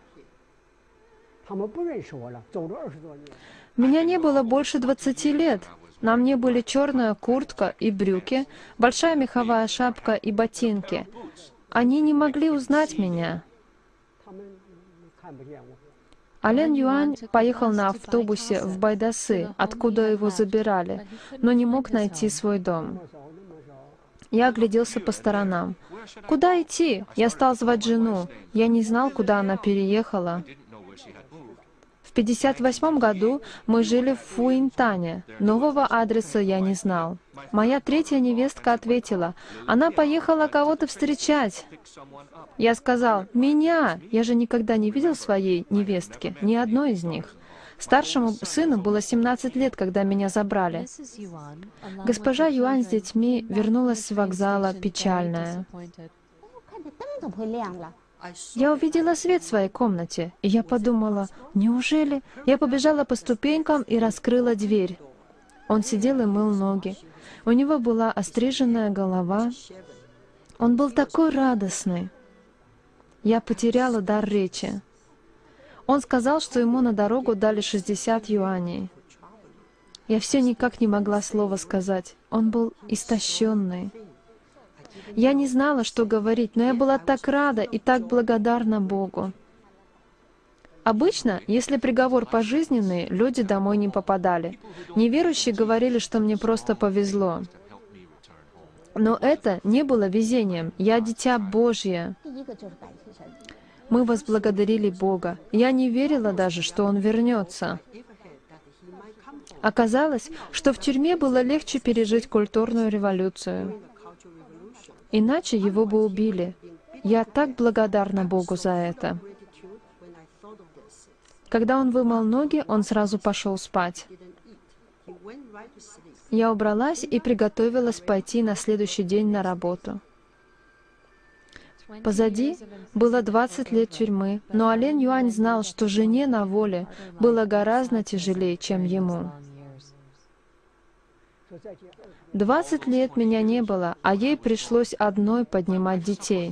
Меня не было больше двадцати лет. На мне были черная куртка и брюки, большая меховая шапка и ботинки. Они не могли узнать меня. Ален Юань поехал на автобусе в Байдасы, откуда его забирали, но не мог найти свой дом. Я огляделся по сторонам. Куда идти? Я стал звать жену. Я не знал, куда она переехала. В пятьдесят восьмом году мы жили в Фуинтане. Нового адреса я не знал. Моя третья невестка ответила, она поехала кого-то встречать. Я сказал, меня! Я же никогда не видел своей невестки, ни одной из них. Старшему сыну было семнадцать лет, когда меня забрали. Госпожа Юань с детьми вернулась с вокзала печальная. Я увидела свет в своей комнате, и я подумала, неужели? Я побежала по ступенькам и раскрыла дверь. Он сидел и мыл ноги. У него была остриженная голова. Он был такой радостный. Я потеряла дар речи. Он сказал, что ему на дорогу дали шестьдесят юаней. Я все никак не могла слова сказать. Он был истощенный. Я не знала, что говорить, но я была так рада и так благодарна Богу. Обычно, если приговор пожизненный, люди домой не попадали. Неверующие говорили, что мне просто повезло. Но это не было везением. Я дитя Божье. Мы возблагодарили Бога. Я не верила даже, что Он вернется. Оказалось, что в тюрьме было легче пережить культурную революцию. Иначе его бы убили. Я так благодарна Богу за это. Когда он вымыл ноги, он сразу пошел спать. Я убралась и приготовилась пойти на следующий день на работу. Позади было двадцать лет тюрьмы, но Ален Юань знал, что жене на воле было гораздо тяжелее, чем ему. Двадцать лет меня не было, а ей пришлось одной поднимать детей.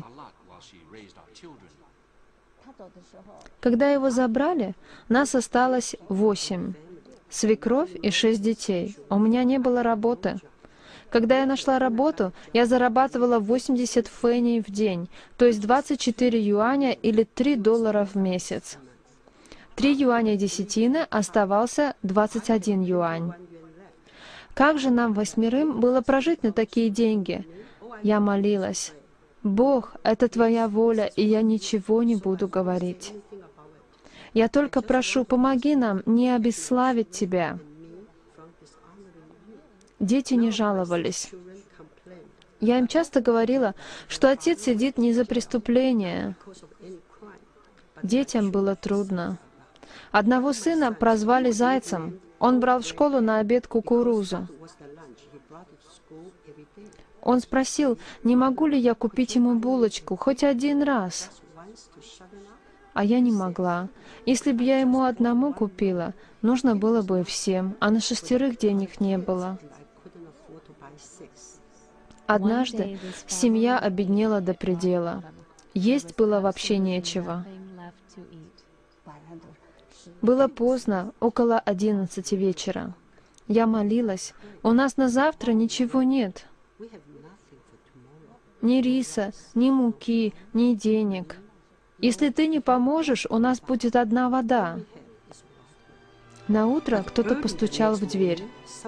Когда его забрали, нас осталось восемь. Свекровь и шесть детей. У меня не было работы. Когда я нашла работу, я зарабатывала восемьдесят фэней в день, то есть двадцать четыре юаня или три доллара в месяц. три юаня десятины, оставался двадцать один юань. Как же нам восьмерым было прожить на такие деньги? Я молилась. «Бог, это Твоя воля, и я ничего не буду говорить. Я только прошу, помоги нам не обесславить Тебя». Дети не жаловались. Я им часто говорила, что отец сидит не за преступление. Детям было трудно. Одного сына прозвали Зайцем. Он брал в школу на обед кукурузу. Он спросил, не могу ли я купить ему булочку хоть один раз. А я не могла. Если бы я ему одному купила, нужно было бы всем, а на шестерых денег не было. Однажды семья обеднела до предела. Есть было вообще нечего. Было поздно, около одиннадцати вечера. Я молилась. У нас на завтра ничего нет. Ни риса, ни муки, ни денег. Если ты не поможешь, у нас будет одна вода. На утро кто-то постучал в дверь.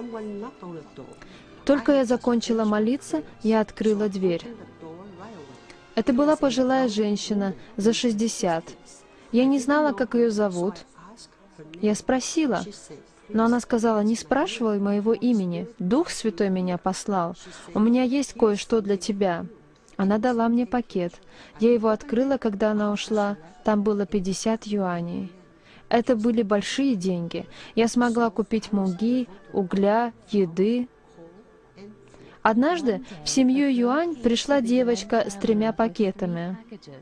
Только я закончила молиться, я открыла дверь. Это была пожилая женщина, за шестьдесят. Я не знала, как ее зовут. Я спросила, но она сказала, не спрашивай моего имени, Дух Святой меня послал, у меня есть кое-что для тебя. Она дала мне пакет. Я его открыла, когда она ушла, там было пятьдесят юаней. Это были большие деньги. Я смогла купить муки, угля, еды. Однажды в семью Юань пришла девочка с тремя пакетами.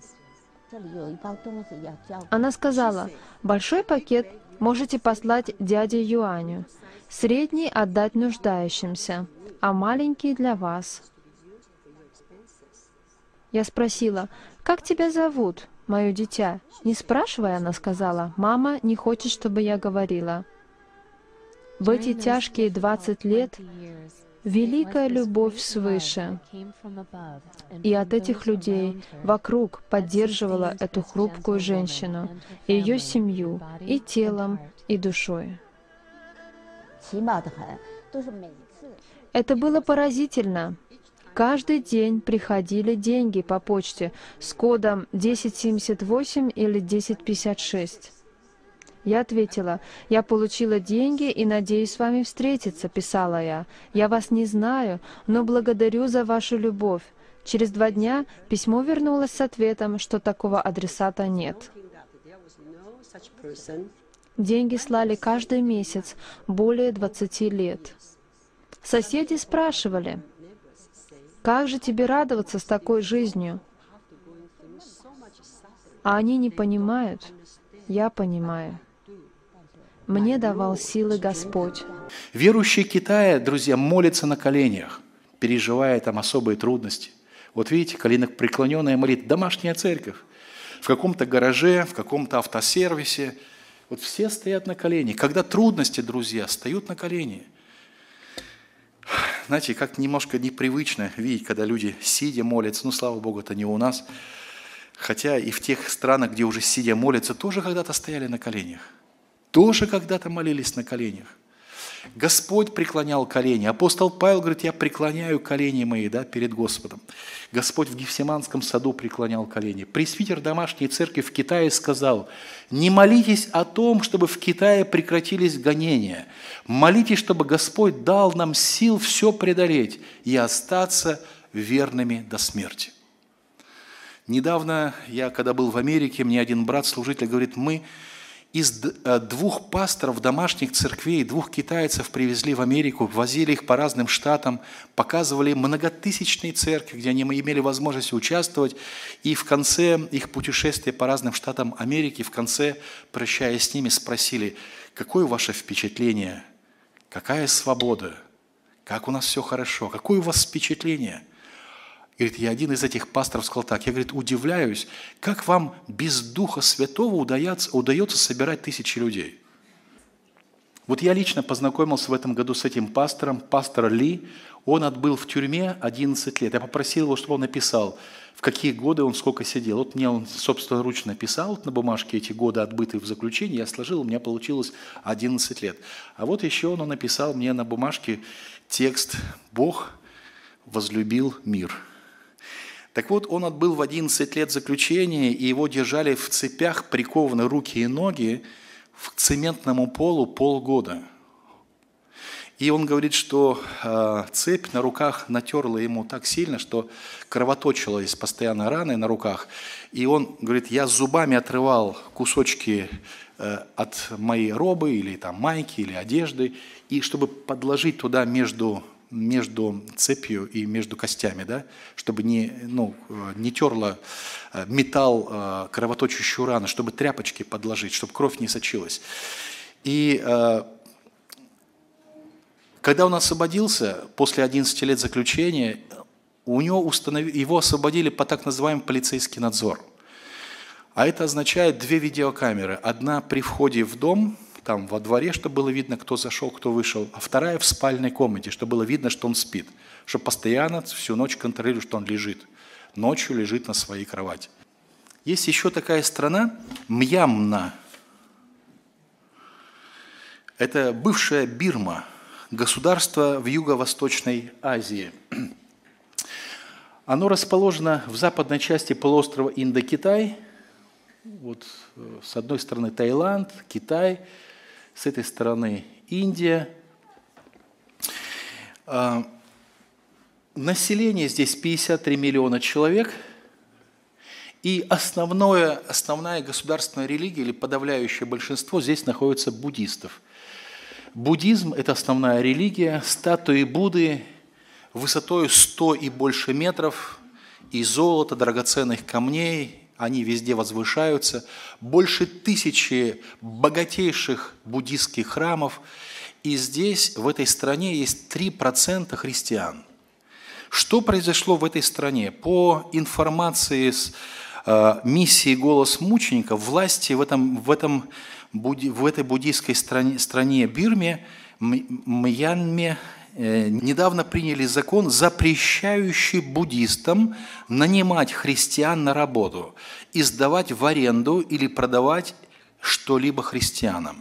Она сказала, большой пакет можете послать дяде Юаню, средний отдать нуждающимся, а маленький для вас. Я спросила, как тебя зовут, мое дитя? Не спрашивая, она сказала, мама не хочет, чтобы я говорила. В эти тяжкие двадцать лет великая любовь свыше. И от этих людей вокруг поддерживала эту хрупкую женщину, и ее семью, и телом, и душой. Это было поразительно. Каждый день приходили деньги по почте с кодом десять семьдесят восемь или десять пятьдесят шесть. Я ответила: «Я получила деньги и надеюсь с вами встретиться», — писала я. «Я вас не знаю, но благодарю за вашу любовь». Через два дня письмо вернулось с ответом, что такого адресата нет. Деньги слали каждый месяц, более двадцати лет. Соседи спрашивали: «Как же тебе радоваться с такой жизнью?» А они не понимают. Я понимаю. Мне давал силы Господь. Верующие Китая, друзья, молятся на коленях, переживая там особые трудности. Вот видите, коленопреклоненная молитва, домашняя церковь. В каком-то гараже, в каком-то автосервисе. Вот все стоят на коленях. Когда трудности, друзья, встают на колени. Знаете, как немножко непривычно видеть, когда люди сидя молятся. Ну, слава Богу, это не у нас. Хотя и в тех странах, где уже сидя молятся, тоже когда-то стояли на коленях. Тоже когда-то молились на коленях. Господь преклонял колени. Апостол Павел говорит: я преклоняю колени мои, да, перед Господом. Господь в Гефсиманском саду преклонял колени. Пресвитер домашней церкви в Китае сказал: не молитесь о том, чтобы в Китае прекратились гонения. Молитесь, чтобы Господь дал нам сил все преодолеть и остаться верными до смерти. Недавно я, когда был в Америке, мне один брат-служитель говорит: мы из двух пасторов домашних церквей, двух китайцев привезли в Америку, возили их по разным штатам, показывали многотысячные церкви, где они имели возможность участвовать. И в конце их путешествия по разным штатам Америки, в конце, прощаясь с ними, спросили: какое ваше впечатление? Какая свобода? Как у нас все хорошо? Какое у вас впечатление? Говорит, я один из этих пасторов сказал так: я, говорит, удивляюсь, как вам без Духа Святого удается, удается собирать тысячи людей. Вот я лично познакомился в этом году с этим пастором, пастор Ли. Он отбыл в тюрьме одиннадцать лет. Я попросил его, чтобы он написал, в какие годы он сколько сидел. Вот мне он собственноручно написал на бумажке эти годы, отбытые в заключении. Я сложил, у меня получилось одиннадцать лет. А вот еще он написал мне на бумажке текст: «Бог возлюбил мир». Так вот, он отбыл в одиннадцать лет заключения, и его держали в цепях, прикованы руки и ноги, к цементному полу полгода. И он говорит, что э, цепь на руках натерла ему так сильно, что кровоточила, есть постоянно раны на руках. И он говорит: я зубами отрывал кусочки э, от моей робы, или там майки, или одежды, и чтобы подложить туда между... между цепью и между костями, да, чтобы не, ну, не терло металл, кровоточащую рану, чтобы тряпочки подложить, чтобы кровь не сочилась. И э, когда он освободился после одиннадцати лет заключения, у него установ... его освободили по так называемому полицейский надзор. А это означает две видеокамеры. Одна при входе в дом, там во дворе, чтобы было видно, кто зашел, кто вышел, а вторая в спальной комнате, чтобы было видно, что он спит, чтобы постоянно всю ночь контролировать, что он лежит. Ночью лежит на своей кровати. Есть еще такая страна Мьянма. Это бывшая Бирма, государство в Юго-Восточной Азии. Оно расположено в западной части полуострова Индокитай. Вот с одной стороны Таиланд, Китай, с этой стороны Индия. Население здесь пятьдесят три миллиона человек. И основное, основная государственная религия, или подавляющее большинство, здесь находится буддистов. Буддизм – это основная религия. Статуи Будды высотой сто и больше метров, и золота, драгоценных камней – они везде возвышаются. Больше тысячи богатейших буддистских храмов. И здесь, в этой стране, есть три процента христиан. Что произошло в этой стране? По информации с э, миссии «Голос мученика», власти в, этом, в, этом, в этой буддийской стране, стране Бирме, Мьянме, недавно приняли закон, запрещающий буддистам нанимать христиан на работу и сдавать в аренду или продавать что-либо христианам.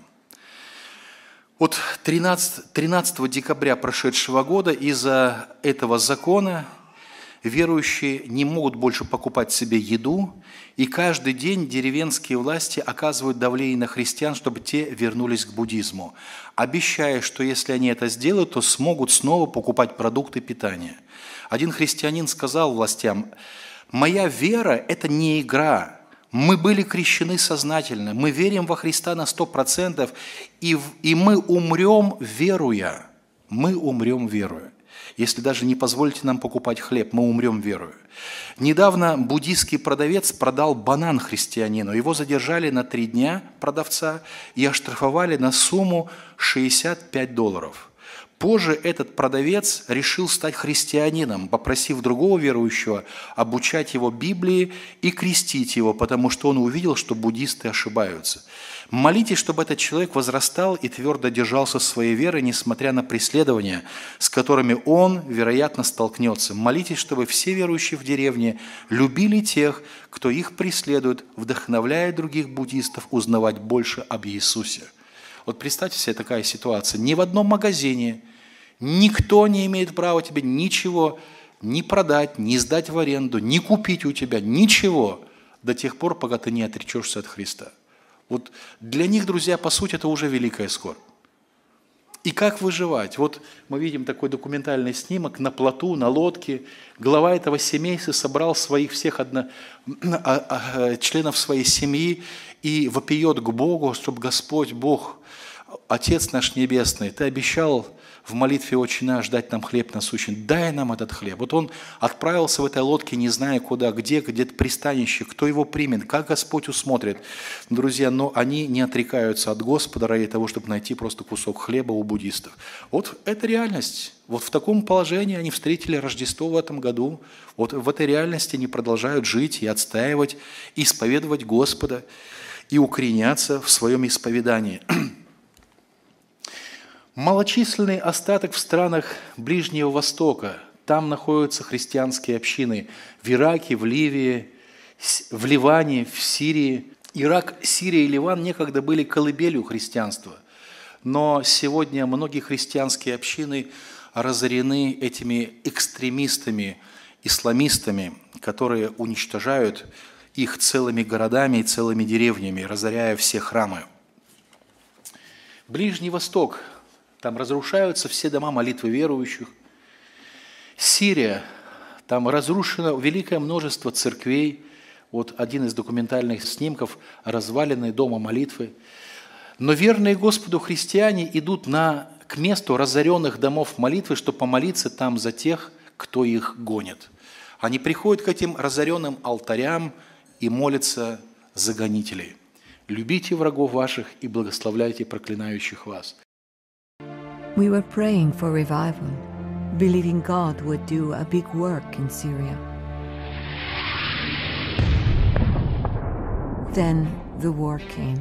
Вот тринадцатого декабря прошедшего года из-за этого закона верующие не могут больше покупать себе еду, и каждый день деревенские власти оказывают давление на христиан, чтобы те вернулись к буддизму, обещая, что если они это сделают, то смогут снова покупать продукты питания. Один христианин сказал властям: «Моя вера – это не игра. Мы были крещены сознательно, мы верим во Христа на сто процентов, и, и мы умрем, веруя. Мы умрем, веруя. Если даже не позволите нам покупать хлеб, мы умрем, веруя». Недавно буддийский продавец продал банан христианину. Его задержали на три дня, продавца, и оштрафовали на сумму шестьдесят пять долларов. Позже этот продавец решил стать христианином, попросив другого верующего обучать его Библии и крестить его, потому что он увидел, что буддисты ошибаются. Молитесь, чтобы этот человек возрастал и твердо держался своей веры, несмотря на преследования, с которыми он, вероятно, столкнется. Молитесь, чтобы все верующие в деревне любили тех, кто их преследует, вдохновляя других буддистов узнавать больше об Иисусе. Вот представьте себе такая ситуация. Ни в одном магазине никто не имеет права тебе ничего ни продать, ни сдать в аренду, ни купить у тебя, ничего до тех пор, пока ты не отречешься от Христа. Вот для них, друзья, по сути, это уже великая скорбь. И как выживать? Вот мы видим такой документальный снимок на плоту, на лодке. Глава этого семейства собрал своих всех одно, членов своей семьи и вопиет к Богу, чтобы Господь, Бог, Отец наш Небесный, Ты обещал в молитве «Отче наш» дать нам хлеб насущный. Дай нам этот хлеб. Вот он отправился в этой лодке, не зная куда, где, где-то пристанище, кто его примет, как Господь усмотрит. Друзья, но они не отрекаются от Господа ради того, чтобы найти просто кусок хлеба у буддистов. Вот это реальность. Вот в таком положении они встретили Рождество в этом году. Вот в этой реальности они продолжают жить и отстаивать, исповедовать Господа и укореняться в своем исповедании. Малочисленный остаток в странах Ближнего Востока. Там находятся христианские общины в Ираке, в Ливии, в Ливане, в Сирии. Ирак, Сирия и Ливан некогда были колыбелью христианства. Но сегодня многие христианские общины разорены этими экстремистами, исламистами, которые уничтожают их целыми городами и целыми деревнями, разоряя все храмы. Ближний Восток. Там разрушаются все дома молитвы верующих. Сирия. Там разрушено великое множество церквей. Вот один из документальных снимков – развалины дома молитвы. Но верные Господу христиане идут на, к месту разоренных домов молитвы, чтобы помолиться там за тех, кто их гонит. Они приходят к этим разоренным алтарям и молятся за гонителей. «Любите врагов ваших и благословляйте проклинающих вас». We were praying for revival, believing God would do a big work in Syria. Then the war came.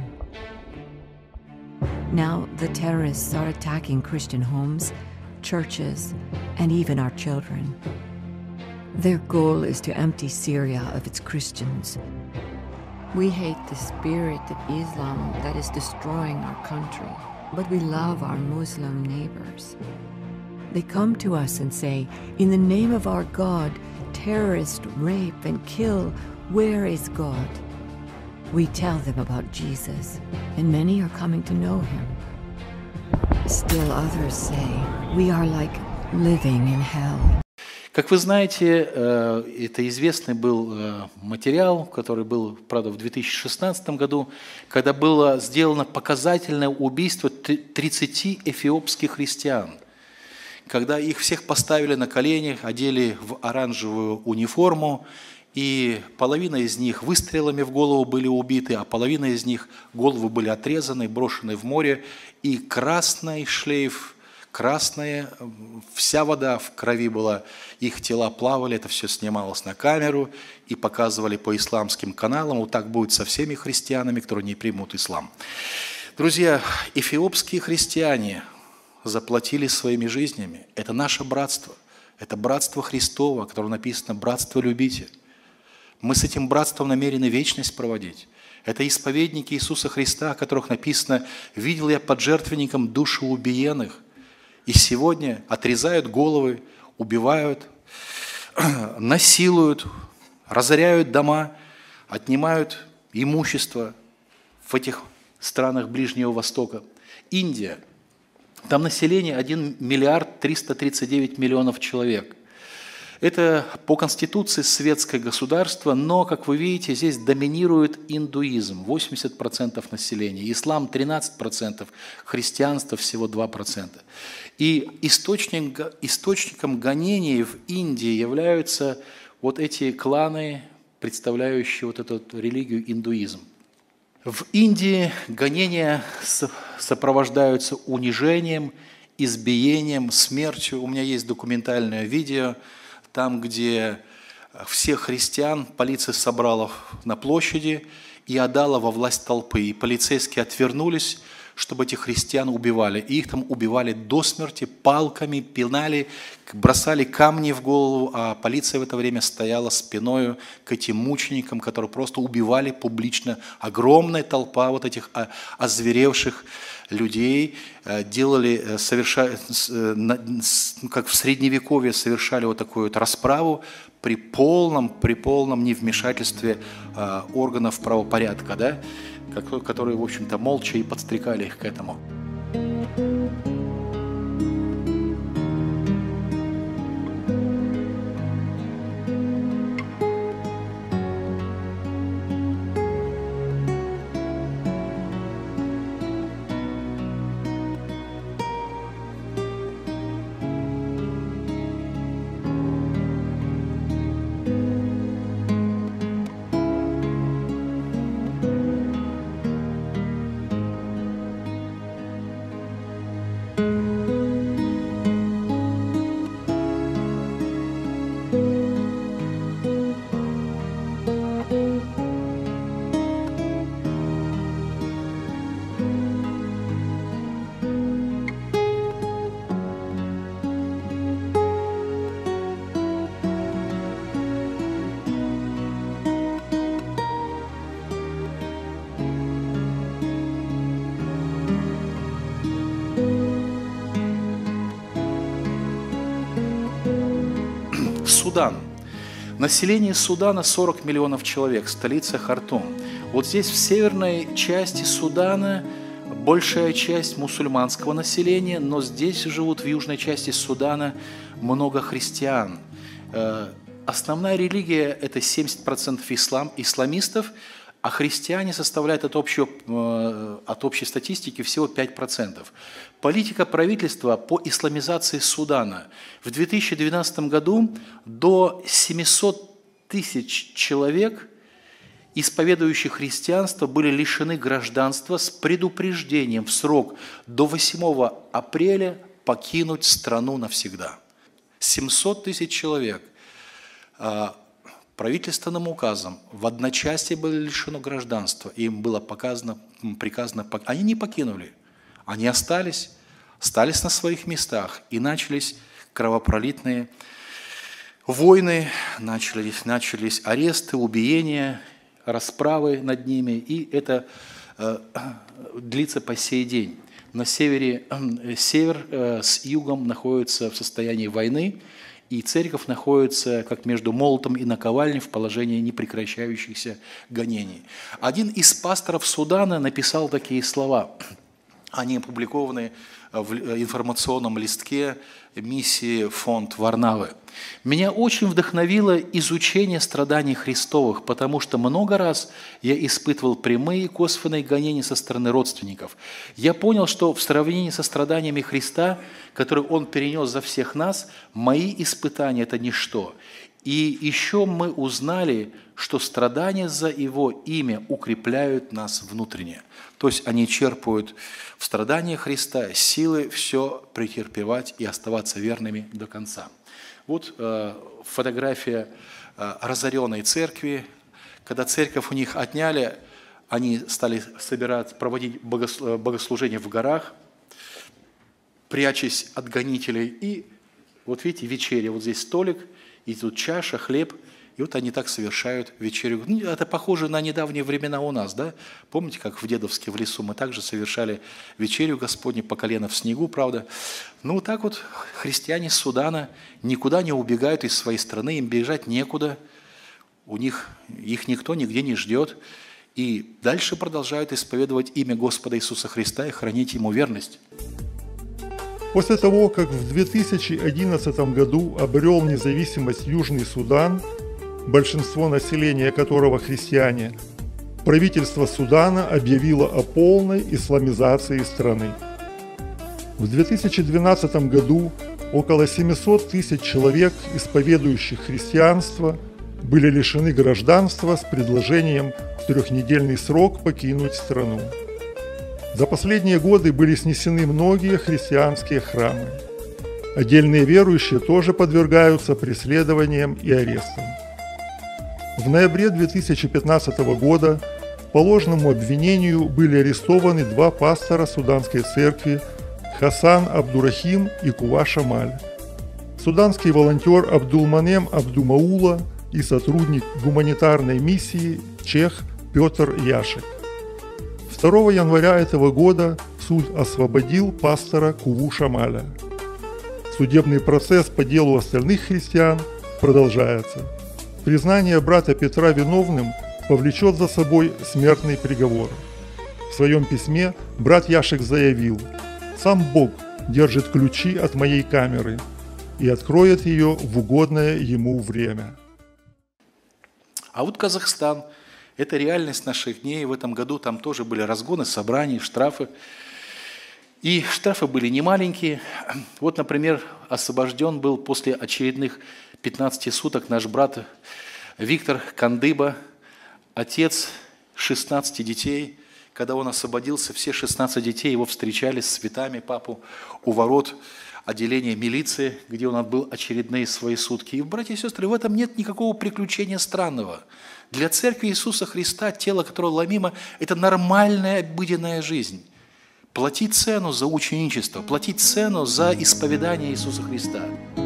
Now the terrorists are attacking Christian homes, churches, and even our children. Their goal is to empty Syria of its Christians. We hate the spirit of Islam that is destroying our country. But we love our Muslim neighbors. They come to us and say, in the name of our God, terrorists rape and kill. Where is God? We tell them about Jesus, and many are coming to know him. Still others say, we are like living in hell. Как вы знаете, это известный был материал, который был, правда, в две тысячи шестнадцатом году, когда было сделано показательное убийство тридцати эфиопских христиан, когда их всех поставили на колени, одели в оранжевую униформу, и половина из них выстрелами в голову были убиты, а половина из них головы были отрезаны, брошены в море, и красный шлейф, красная, вся вода в крови была, их тела плавали, это все снималось на камеру и показывали по исламским каналам. Вот так будет со всеми христианами, которые не примут ислам. Друзья, эфиопские христиане заплатили своими жизнями. Это наше братство. Это братство Христово, о котором написано «братство любите». Мы с этим братством намерены вечность проводить. Это исповедники Иисуса Христа, о которых написано «видел я под жертвенником души убиенных». И сегодня отрезают головы, убивают, насилуют, разоряют дома, отнимают имущество в этих странах Ближнего Востока. Индия. Там население один миллиард триста тридцать девять миллионов человек. Это по конституции светское государство, но, как вы видите, здесь доминирует индуизм, восемьдесят процентов населения, ислам тринадцать процентов, христианство всего два процента. И источник, источником гонений в Индии являются вот эти кланы, представляющие вот эту религию индуизм. В Индии гонения сопровождаются унижением, избиением, смертью. У меня есть документальное видео, там, где всех христиан полиция собрала на площади и отдала во власть толпы. И полицейские отвернулись, чтобы этих христиан убивали. И их там убивали до смерти, палками, пинали, бросали камни в голову, а полиция в это время стояла спиною к этим мученикам, которые просто убивали публично. Огромная толпа вот этих озверевших людей делали, совершали, как в Средневековье совершали вот такую вот расправу при полном, при полном невмешательстве органов правопорядка, да? Которые, в общем-то, молча и подстрекали их к этому. Судан. Население Судана сорок миллионов человек, столица Хартум. Вот здесь, в северной части Судана, большая часть мусульманского населения, но здесь живут, в южной части Судана, много христиан. Основная религия – это семьдесят процентов ислам, исламистов, а христиане составляют от, общего, от общей статистики всего пять процентов. Политика правительства по исламизации Судана. В две тысячи двенадцатом году до семисот тысяч человек, исповедующих христианство, были лишены гражданства с предупреждением в срок до восьмого апреля покинуть страну навсегда. семьсот тысяч человек правительственным указом в одночасье были лишены гражданства, им было показано, приказано, они не покинули, они остались, остались на своих местах, и начались кровопролитные войны, начались, начались аресты, убиения, расправы над ними, и это э, длится по сей день. На севере, э, север э, с югом находится в состоянии войны, и церковь находится как между молотом и наковальней в положении непрекращающихся гонений. Один из пасторов Судана написал такие слова. Они опубликованы в информационном листке миссии «Фонд Варнавы». «Меня очень вдохновило изучение страданий Христовых, потому что много раз я испытывал прямые и косвенные гонения со стороны родственников. Я понял, что в сравнении со страданиями Христа, которые Он перенес за всех нас, мои испытания – это ничто. И еще мы узнали, что страдания за Его имя укрепляют нас внутренне». То есть они черпают в страданиях Христа силы все претерпевать и оставаться верными до конца. Вот э, фотография э, разоренной церкви. Когда церковь у них отняли, они стали собирать, проводить богослужения в горах. прячась от гонителей. И вот видите, вечеря, вот здесь столик, и тут чаша, хлеб, и вот они так совершают вечерю. Ну, это похоже на недавние времена у нас, да? Помните, как в Дедовске в лесу мы также совершали вечерю Господню по колено в снегу, правда? Ну, вот так вот христиане Судана никуда не убегают из своей страны, им бежать некуда, у них, их никто нигде не ждет, и дальше продолжают исповедовать имя Господа Иисуса Христа и хранить Ему верность. После того, как в две тысячи одиннадцатом году обрел независимость Южный Судан, большинство населения которого христиане, правительство Судана объявило о полной исламизации страны. В две тысячи двенадцатом году около семьсот тысяч человек, исповедующих христианство, были лишены гражданства с предложением в трехнедельный срок покинуть страну. За последние годы были снесены многие христианские храмы. Отдельные верующие тоже подвергаются преследованиям и арестам. В ноябре две тысячи пятнадцатого года по ложному обвинению были арестованы два пастора Суданской церкви Хасан Абдурахим и Кува Шамаль, суданский волонтер Абдулманем Абдумаула и сотрудник гуманитарной миссии чех Петр Яшек. второго января этого года суд освободил пастора Куву Шамаля. Судебный процесс по делу остальных христиан продолжается. Признание брата Петра виновным повлечет за собой смертный приговор. В своем письме брат Яшек заявил: «Сам Бог держит ключи от моей камеры и откроет ее в угодное ему время». А вот Казахстан – это реальность наших дней. В этом году там тоже были разгоны, собрания, штрафы. И штрафы были немаленькие. Вот, например, освобожден был после очередных пятнадцати суток наш брат Виктор Кандыба, отец шестнадцати детей. Когда он освободился, все шестнадцать детей его встречали с цветами папу у ворот отделения милиции, где он отбыл очередные свои сутки. И, братья и сестры, в этом нет никакого приключения странного. Для Церкви Иисуса Христа, тело которого ломимо, это нормальная обыденная жизнь. Платить цену за ученичество, платить цену за исповедание Иисуса Христа.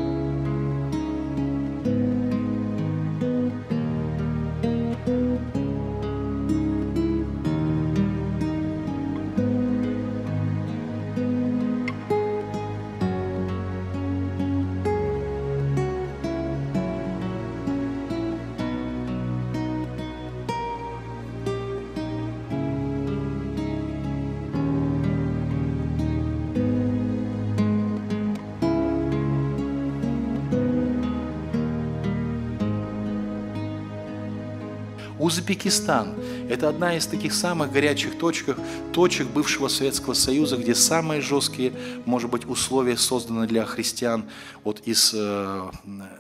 Узбекистан – это одна из таких самых горячих точек, точек бывшего Советского Союза, где самые жесткие, может быть, условия созданы для христиан вот из э,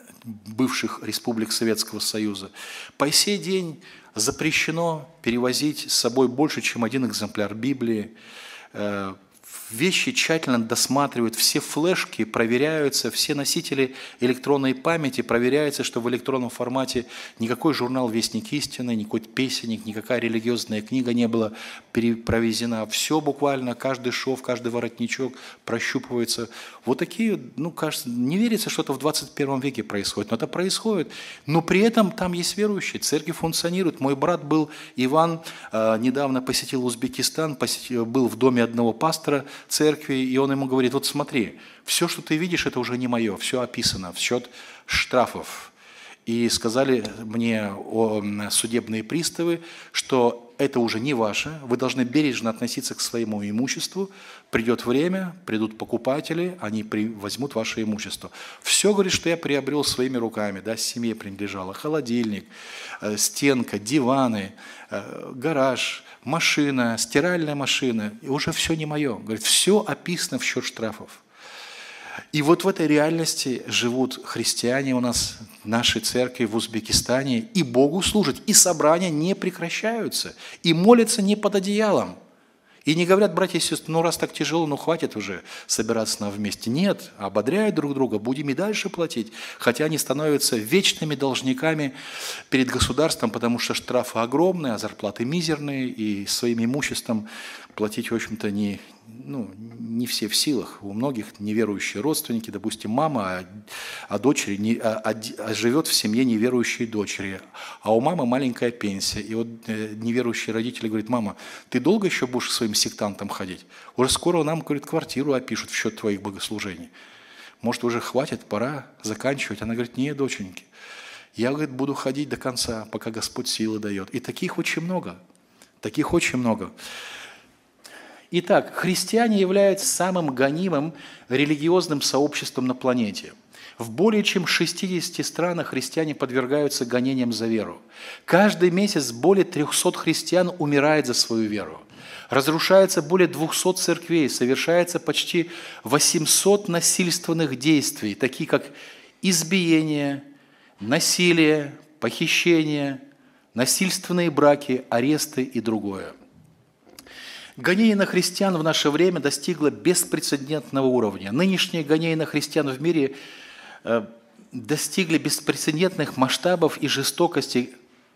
бывших республик Советского Союза. По сей день запрещено перевозить с собой больше, чем один экземпляр Библии. Э, Вещи тщательно досматривают, все флешки проверяются, все носители электронной памяти проверяются, что в электронном формате никакой журнал «Вестник истины», никакой песенник, никакая религиозная книга не была провезена. Все буквально, каждый шов, каждый воротничок прощупывается. Вот такие, ну, кажется, не верится, что это в двадцать первом веке происходит, но это происходит. Но при этом там есть верующие, церковь функционирует. Мой брат был, Иван, недавно посетил Узбекистан, посетил, был в доме одного пастора церкви, и он ему говорит: вот смотри, все, что ты видишь, это уже не мое, все описано в счет штрафов. И сказали мне судебные приставы, что это уже не ваше, вы должны бережно относиться к своему имуществу, придет время, придут покупатели, они при, возьмут ваше имущество. Все, говорит, что я приобрел своими руками, да, семье принадлежало: холодильник, стенка, диваны, гараж, машина, стиральная машина, и уже все не мое. Говорит, все описано в счет штрафов. И вот в этой реальности живут христиане у нас, нашей церкви в Узбекистане, и Богу служат, и собрания не прекращаются, и молятся не под одеялом. И не говорят, братья и сестры, ну раз так тяжело, ну хватит уже собираться нам вместе. Нет, ободряют друг друга, будем и дальше платить. Хотя они становятся вечными должниками перед государством, потому что штрафы огромные, а зарплаты мизерные, и своим имуществом платить, в общем-то, не, ну, не все в силах. У многих неверующие родственники, допустим, мама, а, а дочери не, а, а, а живет в семье неверующей дочери, а у мамы маленькая пенсия. И вот э, неверующие родители говорят: мама, ты долго еще будешь к своим сектантам ходить? Уже скоро нам, говорит, квартиру опишут в счет твоих богослужений. Может, уже хватит, пора заканчивать? Она говорит: нет, доченьки, я, говорит, буду ходить до конца, пока Господь силы дает. И таких очень много. Таких очень много. Итак, христиане являются самым гонимым религиозным сообществом на планете. В более чем шестидесяти странах христиане подвергаются гонениям за веру. Каждый месяц более трехсот христиан умирает за свою веру. Разрушается более двухсот церквей, совершается почти восемьсот насильственных действий, такие как избиение, насилие, похищение, насильственные браки, аресты и другое. Гонение на христиан в наше время достигло беспрецедентного уровня. Нынешние гонения на христиан в мире э, достигли беспрецедентных масштабов и жестокости,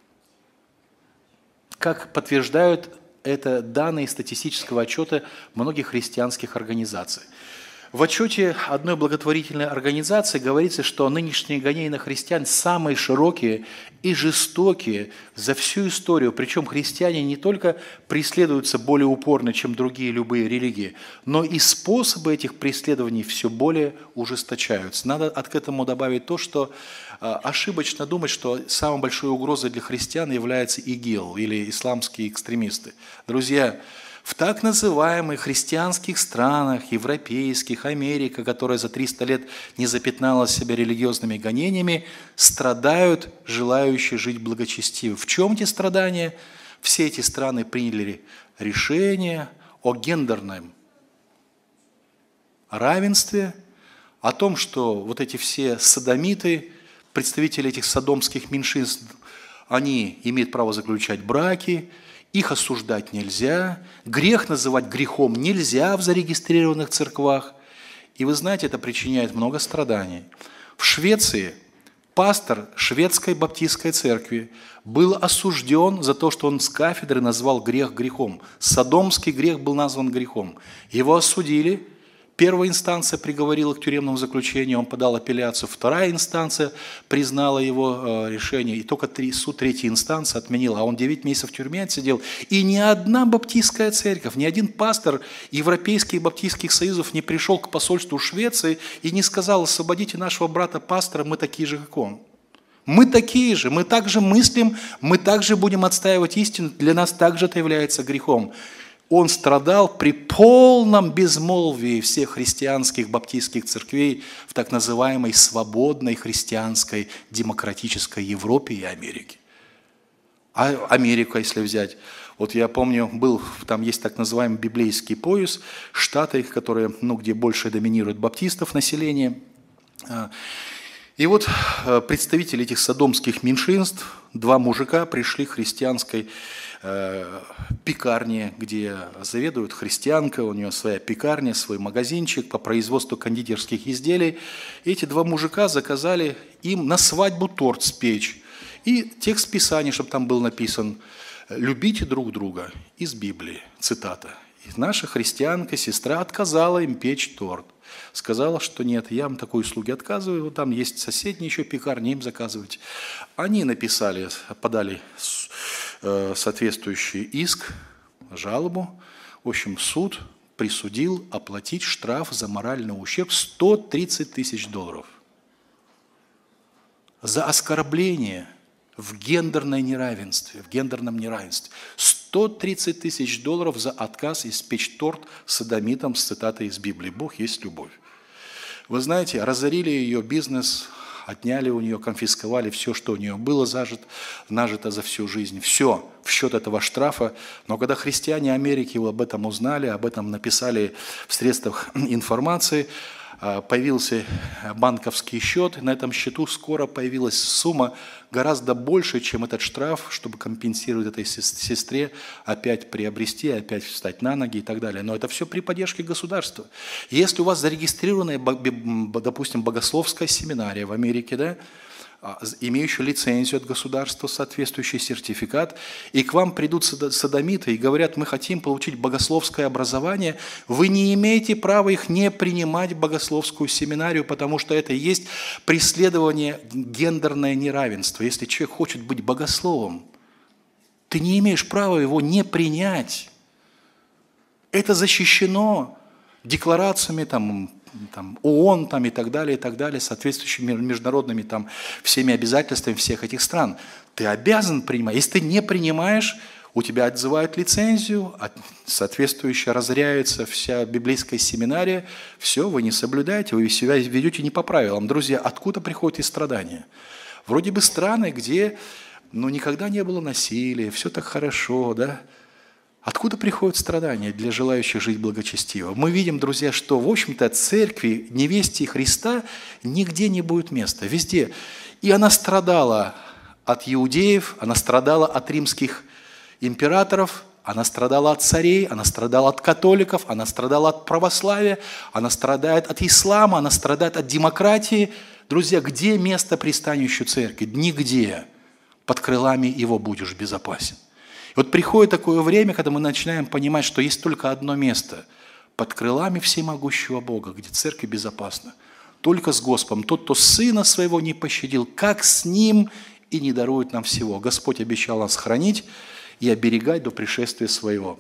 как подтверждают это данные статистического отчета многих христианских организаций. В отчете одной благотворительной организации говорится, что нынешние гонения на христиан самые широкие и жестокие за всю историю. Причем христиане не только преследуются более упорно, чем другие любые религии, но и способы этих преследований все более ужесточаются. Надо к этому добавить то, что ошибочно думать, что самой большой угрозой для христиан является ИГИЛ или исламские экстремисты. Друзья, в так называемых христианских странах, европейских, Америка, которая за триста лет не запятнала себя религиозными гонениями, страдают желающие жить благочестиво. В чем эти страдания? Все эти страны приняли решение о гендерном равенстве, о том, что вот эти все содомиты, представители этих содомских меньшинств, они имеют право заключать браки, их осуждать нельзя, грех называть грехом нельзя в зарегистрированных церквах. И вы знаете, это причиняет много страданий. В Швеции пастор шведской баптистской церкви был осужден за то, что он с кафедры назвал грех грехом. Содомский грех был назван грехом. Его осудили. Первая инстанция приговорила к тюремному заключению, он подал апелляцию. Вторая инстанция признала его решение, и только суд третьей инстанции отменил. А он девять месяцев в тюрьме отсидел. И ни одна баптистская церковь, ни один пастор европейских баптистских союзов не пришел к посольству Швеции и не сказал: освободите нашего брата-пастора, мы такие же, как он. Мы такие же, мы также мыслим, мы также будем отстаивать истину, для нас также это является грехом. Он страдал при полном безмолвии всех христианских баптистских церквей в так называемой свободной христианской демократической Европе и Америке. А Америку, если взять, вот я помню, был, там есть так называемый библейский пояс, штаты, которые, ну, где больше доминирует баптистов население. И вот представители этих содомских меньшинств, два мужика пришли к христианской пекарне, где заведует христианка, у нее своя пекарня, свой магазинчик по производству кондитерских изделий. И эти два мужика заказали им на свадьбу торт спечь. И текст Писания, чтобы там был написан: «Любите друг друга» из Библии, цитата. И наша христианка, сестра, отказала им печь торт. Сказала, что нет, я вам такой услуги отказываю, там есть соседние еще пекарни, им заказывать. Они написали, подали соответствующий иск, жалобу. В общем, суд присудил оплатить штраф за моральный ущерб сто тридцать тысяч долларов. За оскорбление в гендерном неравенстве, в гендерном неравенстве. сто тридцать тысяч долларов за отказ испечь торт содомитом с цитатой из Библии: «Бог есть любовь». Вы знаете, разорили ее бизнес, отняли у нее, конфисковали все, что у нее было зажито, нажито за всю жизнь. Все в счет этого штрафа. Но когда христиане Америки об этом узнали, об этом написали в средствах информации, появился банковский счет, на этом счету скоро появилась сумма гораздо больше, чем этот штраф, чтобы компенсировать этой сестре, опять приобрести, опять встать на ноги и так далее. Но это все при поддержке государства. Если у вас зарегистрированная, допустим, богословская семинария в Америке, да, имеющую лицензию от государства, соответствующий сертификат, и к вам придут содомиты и говорят: мы хотим получить богословское образование, вы не имеете права их не принимать в богословскую семинарию, потому что это и есть преследование гендерное неравенство. Если человек хочет быть богословом, ты не имеешь права его не принять. Это защищено декларациями там, там, ООН там, и так далее, и так далее, соответствующими международными там, всеми обязательствами всех этих стран. Ты обязан принимать. Если ты не принимаешь, у тебя отзывают лицензию, соответствующе разряется вся библейская семинария, все, вы не соблюдаете, вы себя ведете не по правилам. Друзья, откуда приходят и страдания? Вроде бы страны, где ну, никогда не было насилия, все так хорошо, да? Откуда приходят страдания для желающих жить благочестиво? Мы видим, друзья, что, в общем-то, церкви, невесте Христа нигде не будет места, везде. И она страдала от иудеев, она страдала от римских императоров, она страдала от царей, она страдала от католиков, она страдала от православия, она страдает от ислама, она страдает от демократии. Друзья, где место пристанищу церкви? Нигде. Под крылами его будешь безопасен. И вот приходит такое время, когда мы начинаем понимать, что есть только одно место – под крылами всемогущего Бога, где церковь безопасна. Только с Господом. Тот, кто Сына Своего не пощадил, как с Ним и не дарует нам всего. Господь обещал нас хранить и оберегать до пришествия Своего.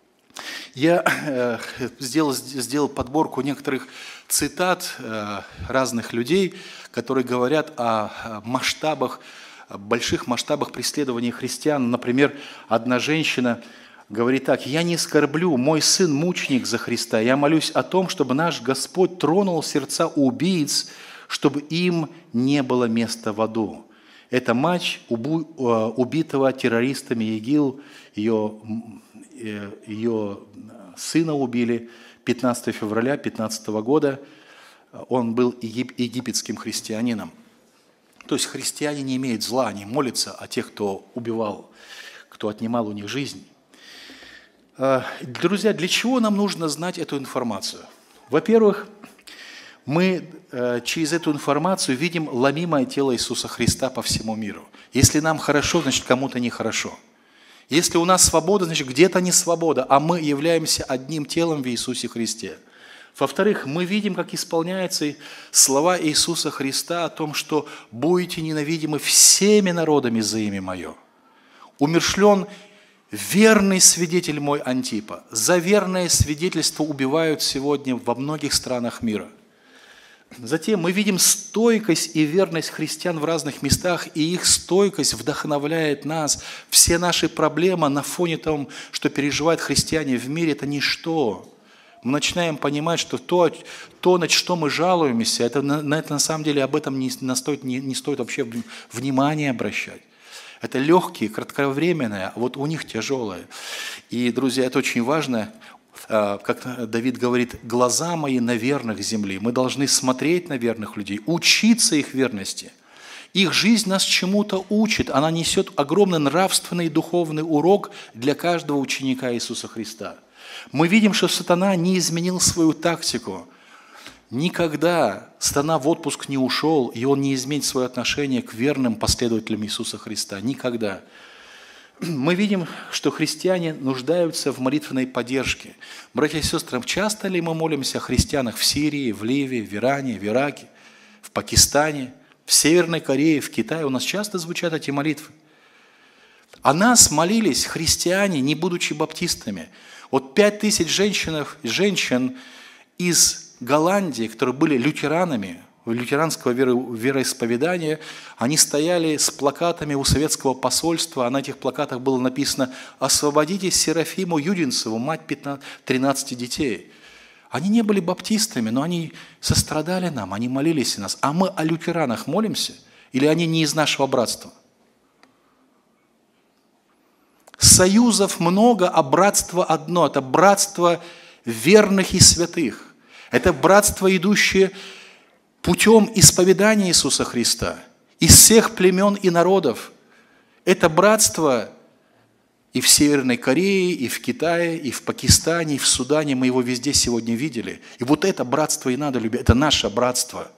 Я э, сделал, сделал подборку некоторых цитат э, разных людей, которые говорят о масштабах, больших масштабах преследования христиан. Например, одна женщина говорит так: «Я не скорблю, мой сын мученик за Христа. Я молюсь о том, чтобы наш Господь тронул сердца убийц, чтобы им не было места в аду». Это мать убитого террористами ИГИЛ, ее, ее сына убили пятнадцатого февраля две тысячи пятнадцатого года. Он был египетским христианином. То есть христиане не имеют зла, они молятся о тех, кто убивал, кто отнимал у них жизнь. Друзья, для чего нам нужно знать эту информацию? Во-первых, мы через эту информацию видим ломимое тело Иисуса Христа по всему миру. Если нам хорошо, значит кому-то нехорошо. Если у нас свобода, значит где-то не свобода, а мы являемся одним телом в Иисусе Христе. Во-вторых, мы видим, как исполняются слова Иисуса Христа о том, что будете ненавидимы всеми народами за имя Мое. Умершлен верный свидетель мой Антипа. За верное свидетельство убивают сегодня во многих странах мира. Затем мы видим стойкость и верность христиан в разных местах, и их стойкость вдохновляет нас. Все наши проблемы на фоне того, что переживают христиане в мире, это ничто. Мы начинаем понимать, что то, то на что мы жалуемся, это, на это на самом деле об этом не, не, стоит, не, не стоит вообще внимания обращать. Это легкие, кратковременные, а вот у них тяжелое. И, друзья, это очень важно. Как Давид говорит: глаза мои на верных земли. Мы должны смотреть на верных людей, учиться их верности. Их жизнь нас чему-то учит. Она несет огромный нравственный и духовный урок для каждого ученика Иисуса Христа. Мы видим, что сатана не изменил свою тактику. Никогда сатана в отпуск не ушел, и он не изменит свое отношение к верным последователям Иисуса Христа. Никогда. Мы видим, что христиане нуждаются в молитвенной поддержке. Братья и сестры, часто ли мы молимся о христианах в Сирии, в Ливии, в Иране, в Ираке, в Пакистане, в Северной Корее, в Китае? У нас часто звучат эти молитвы. О нас молились христиане, не будучи баптистами. Вот пять тысяч женщин, женщин из Голландии, которые были лютеранами, лютеранского веро, вероисповедания, они стояли с плакатами у советского посольства, а на этих плакатах было написано: «Освободите Серафиму Юдинцеву, мать тринадцати детей». Они не были баптистами, но они сострадали нам, они молились о нас. А мы о лютеранах молимся? Или они не из нашего братства? Союзов много, а братство одно. Это братство верных и святых. Это братство, идущее путем исповедания Иисуса Христа из всех племен и народов. Это братство и в Северной Корее, и в Китае, и в Пакистане, и в Судане. Мы его везде сегодня видели. И вот это братство и надо любить. Это наше братство.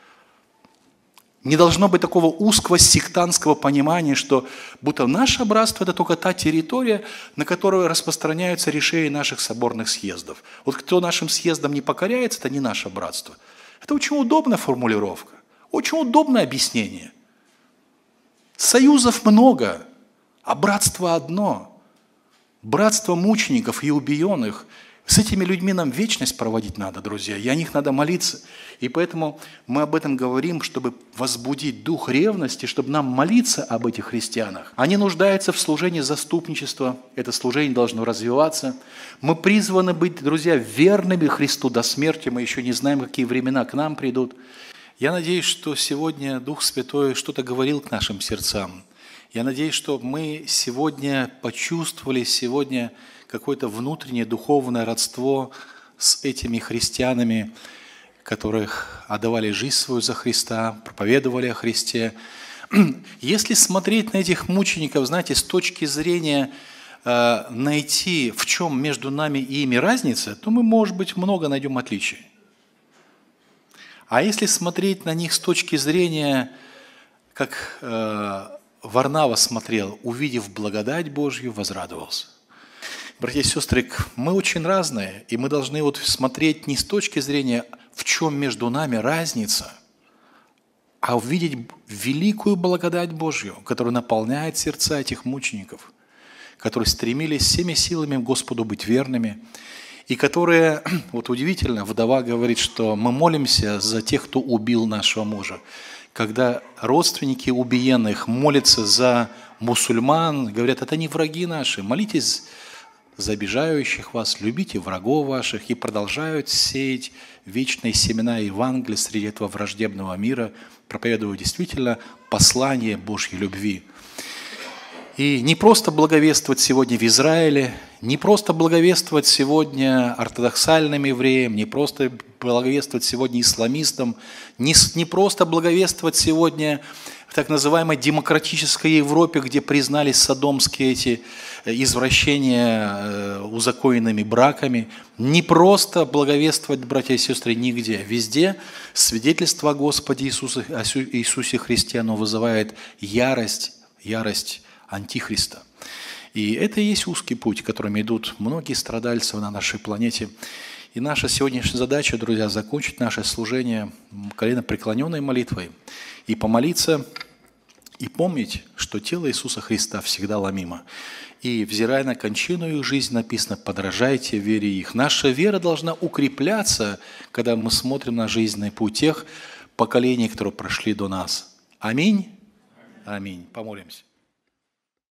Не должно быть такого узкого сектантского понимания, что будто наше братство – это только та территория, на которую распространяются решения наших соборных съездов. Вот кто нашим съездам не покоряется, это не наше братство. Это очень удобная формулировка, очень удобное объяснение. Союзов много, а братство одно. Братство мучеников и убиенных. С этими людьми нам вечность проводить надо, друзья, и о них надо молиться. И поэтому мы об этом говорим, чтобы возбудить дух ревности, чтобы нам молиться об этих христианах. Они нуждаются в служении заступничества, это служение должно развиваться. Мы призваны быть, друзья, верными Христу до смерти, мы еще не знаем, какие времена к нам придут. Я надеюсь, что сегодня Дух Святой что-то говорил к нашим сердцам. Я надеюсь, что мы сегодня почувствовали сегодня какое-то внутреннее духовное родство с этими христианами, которых отдавали жизнь свою за Христа, проповедовали о Христе. Если смотреть на этих мучеников, знаете, с точки зрения э, найти, в чем между нами и ими разница, то мы, может быть, много найдем отличий. А если смотреть на них с точки зрения, как э, Варнава смотрел, увидев благодать Божью, возрадовался. Братья и сестры, мы очень разные, и мы должны вот смотреть не с точки зрения, в чем между нами разница, а увидеть великую благодать Божью, которая наполняет сердца этих мучеников, которые стремились всеми силами Господу быть верными, и которые, вот удивительно, вдова говорит, что мы молимся за тех, кто убил нашего мужа. Когда родственники убиенных молятся за мусульман, говорят, это не враги наши, молитесь за обижающих вас, любите врагов ваших, и продолжают сеять вечные семена Евангелия среди этого враждебного мира, проповедуя действительно послание Божьей любви. И не просто благовествовать сегодня в Израиле, не просто благовествовать сегодня ортодоксальным евреям, не просто благовествовать сегодня исламистам, не, не просто благовествовать сегодня в так называемой демократической Европе, где признали содомские эти извращения узаконенными браками, не просто благовествовать, братья и сестры, нигде. Везде свидетельство о Господе Иисусе, о Иисусе Христе, оно вызывает ярость, ярость Антихриста. И это и есть узкий путь, которым идут многие страдальцы на нашей планете. И наша сегодняшняя задача, друзья, закончить наше служение коленопреклоненной молитвой и помолиться, и помнить, что тело Иисуса Христа всегда ломимо. И, взирая на кончину их жизнь, написано, подражайте вере их. Наша вера должна укрепляться, когда мы смотрим на жизненный путь тех поколений, которые прошли до нас. Аминь. Аминь. Помолимся.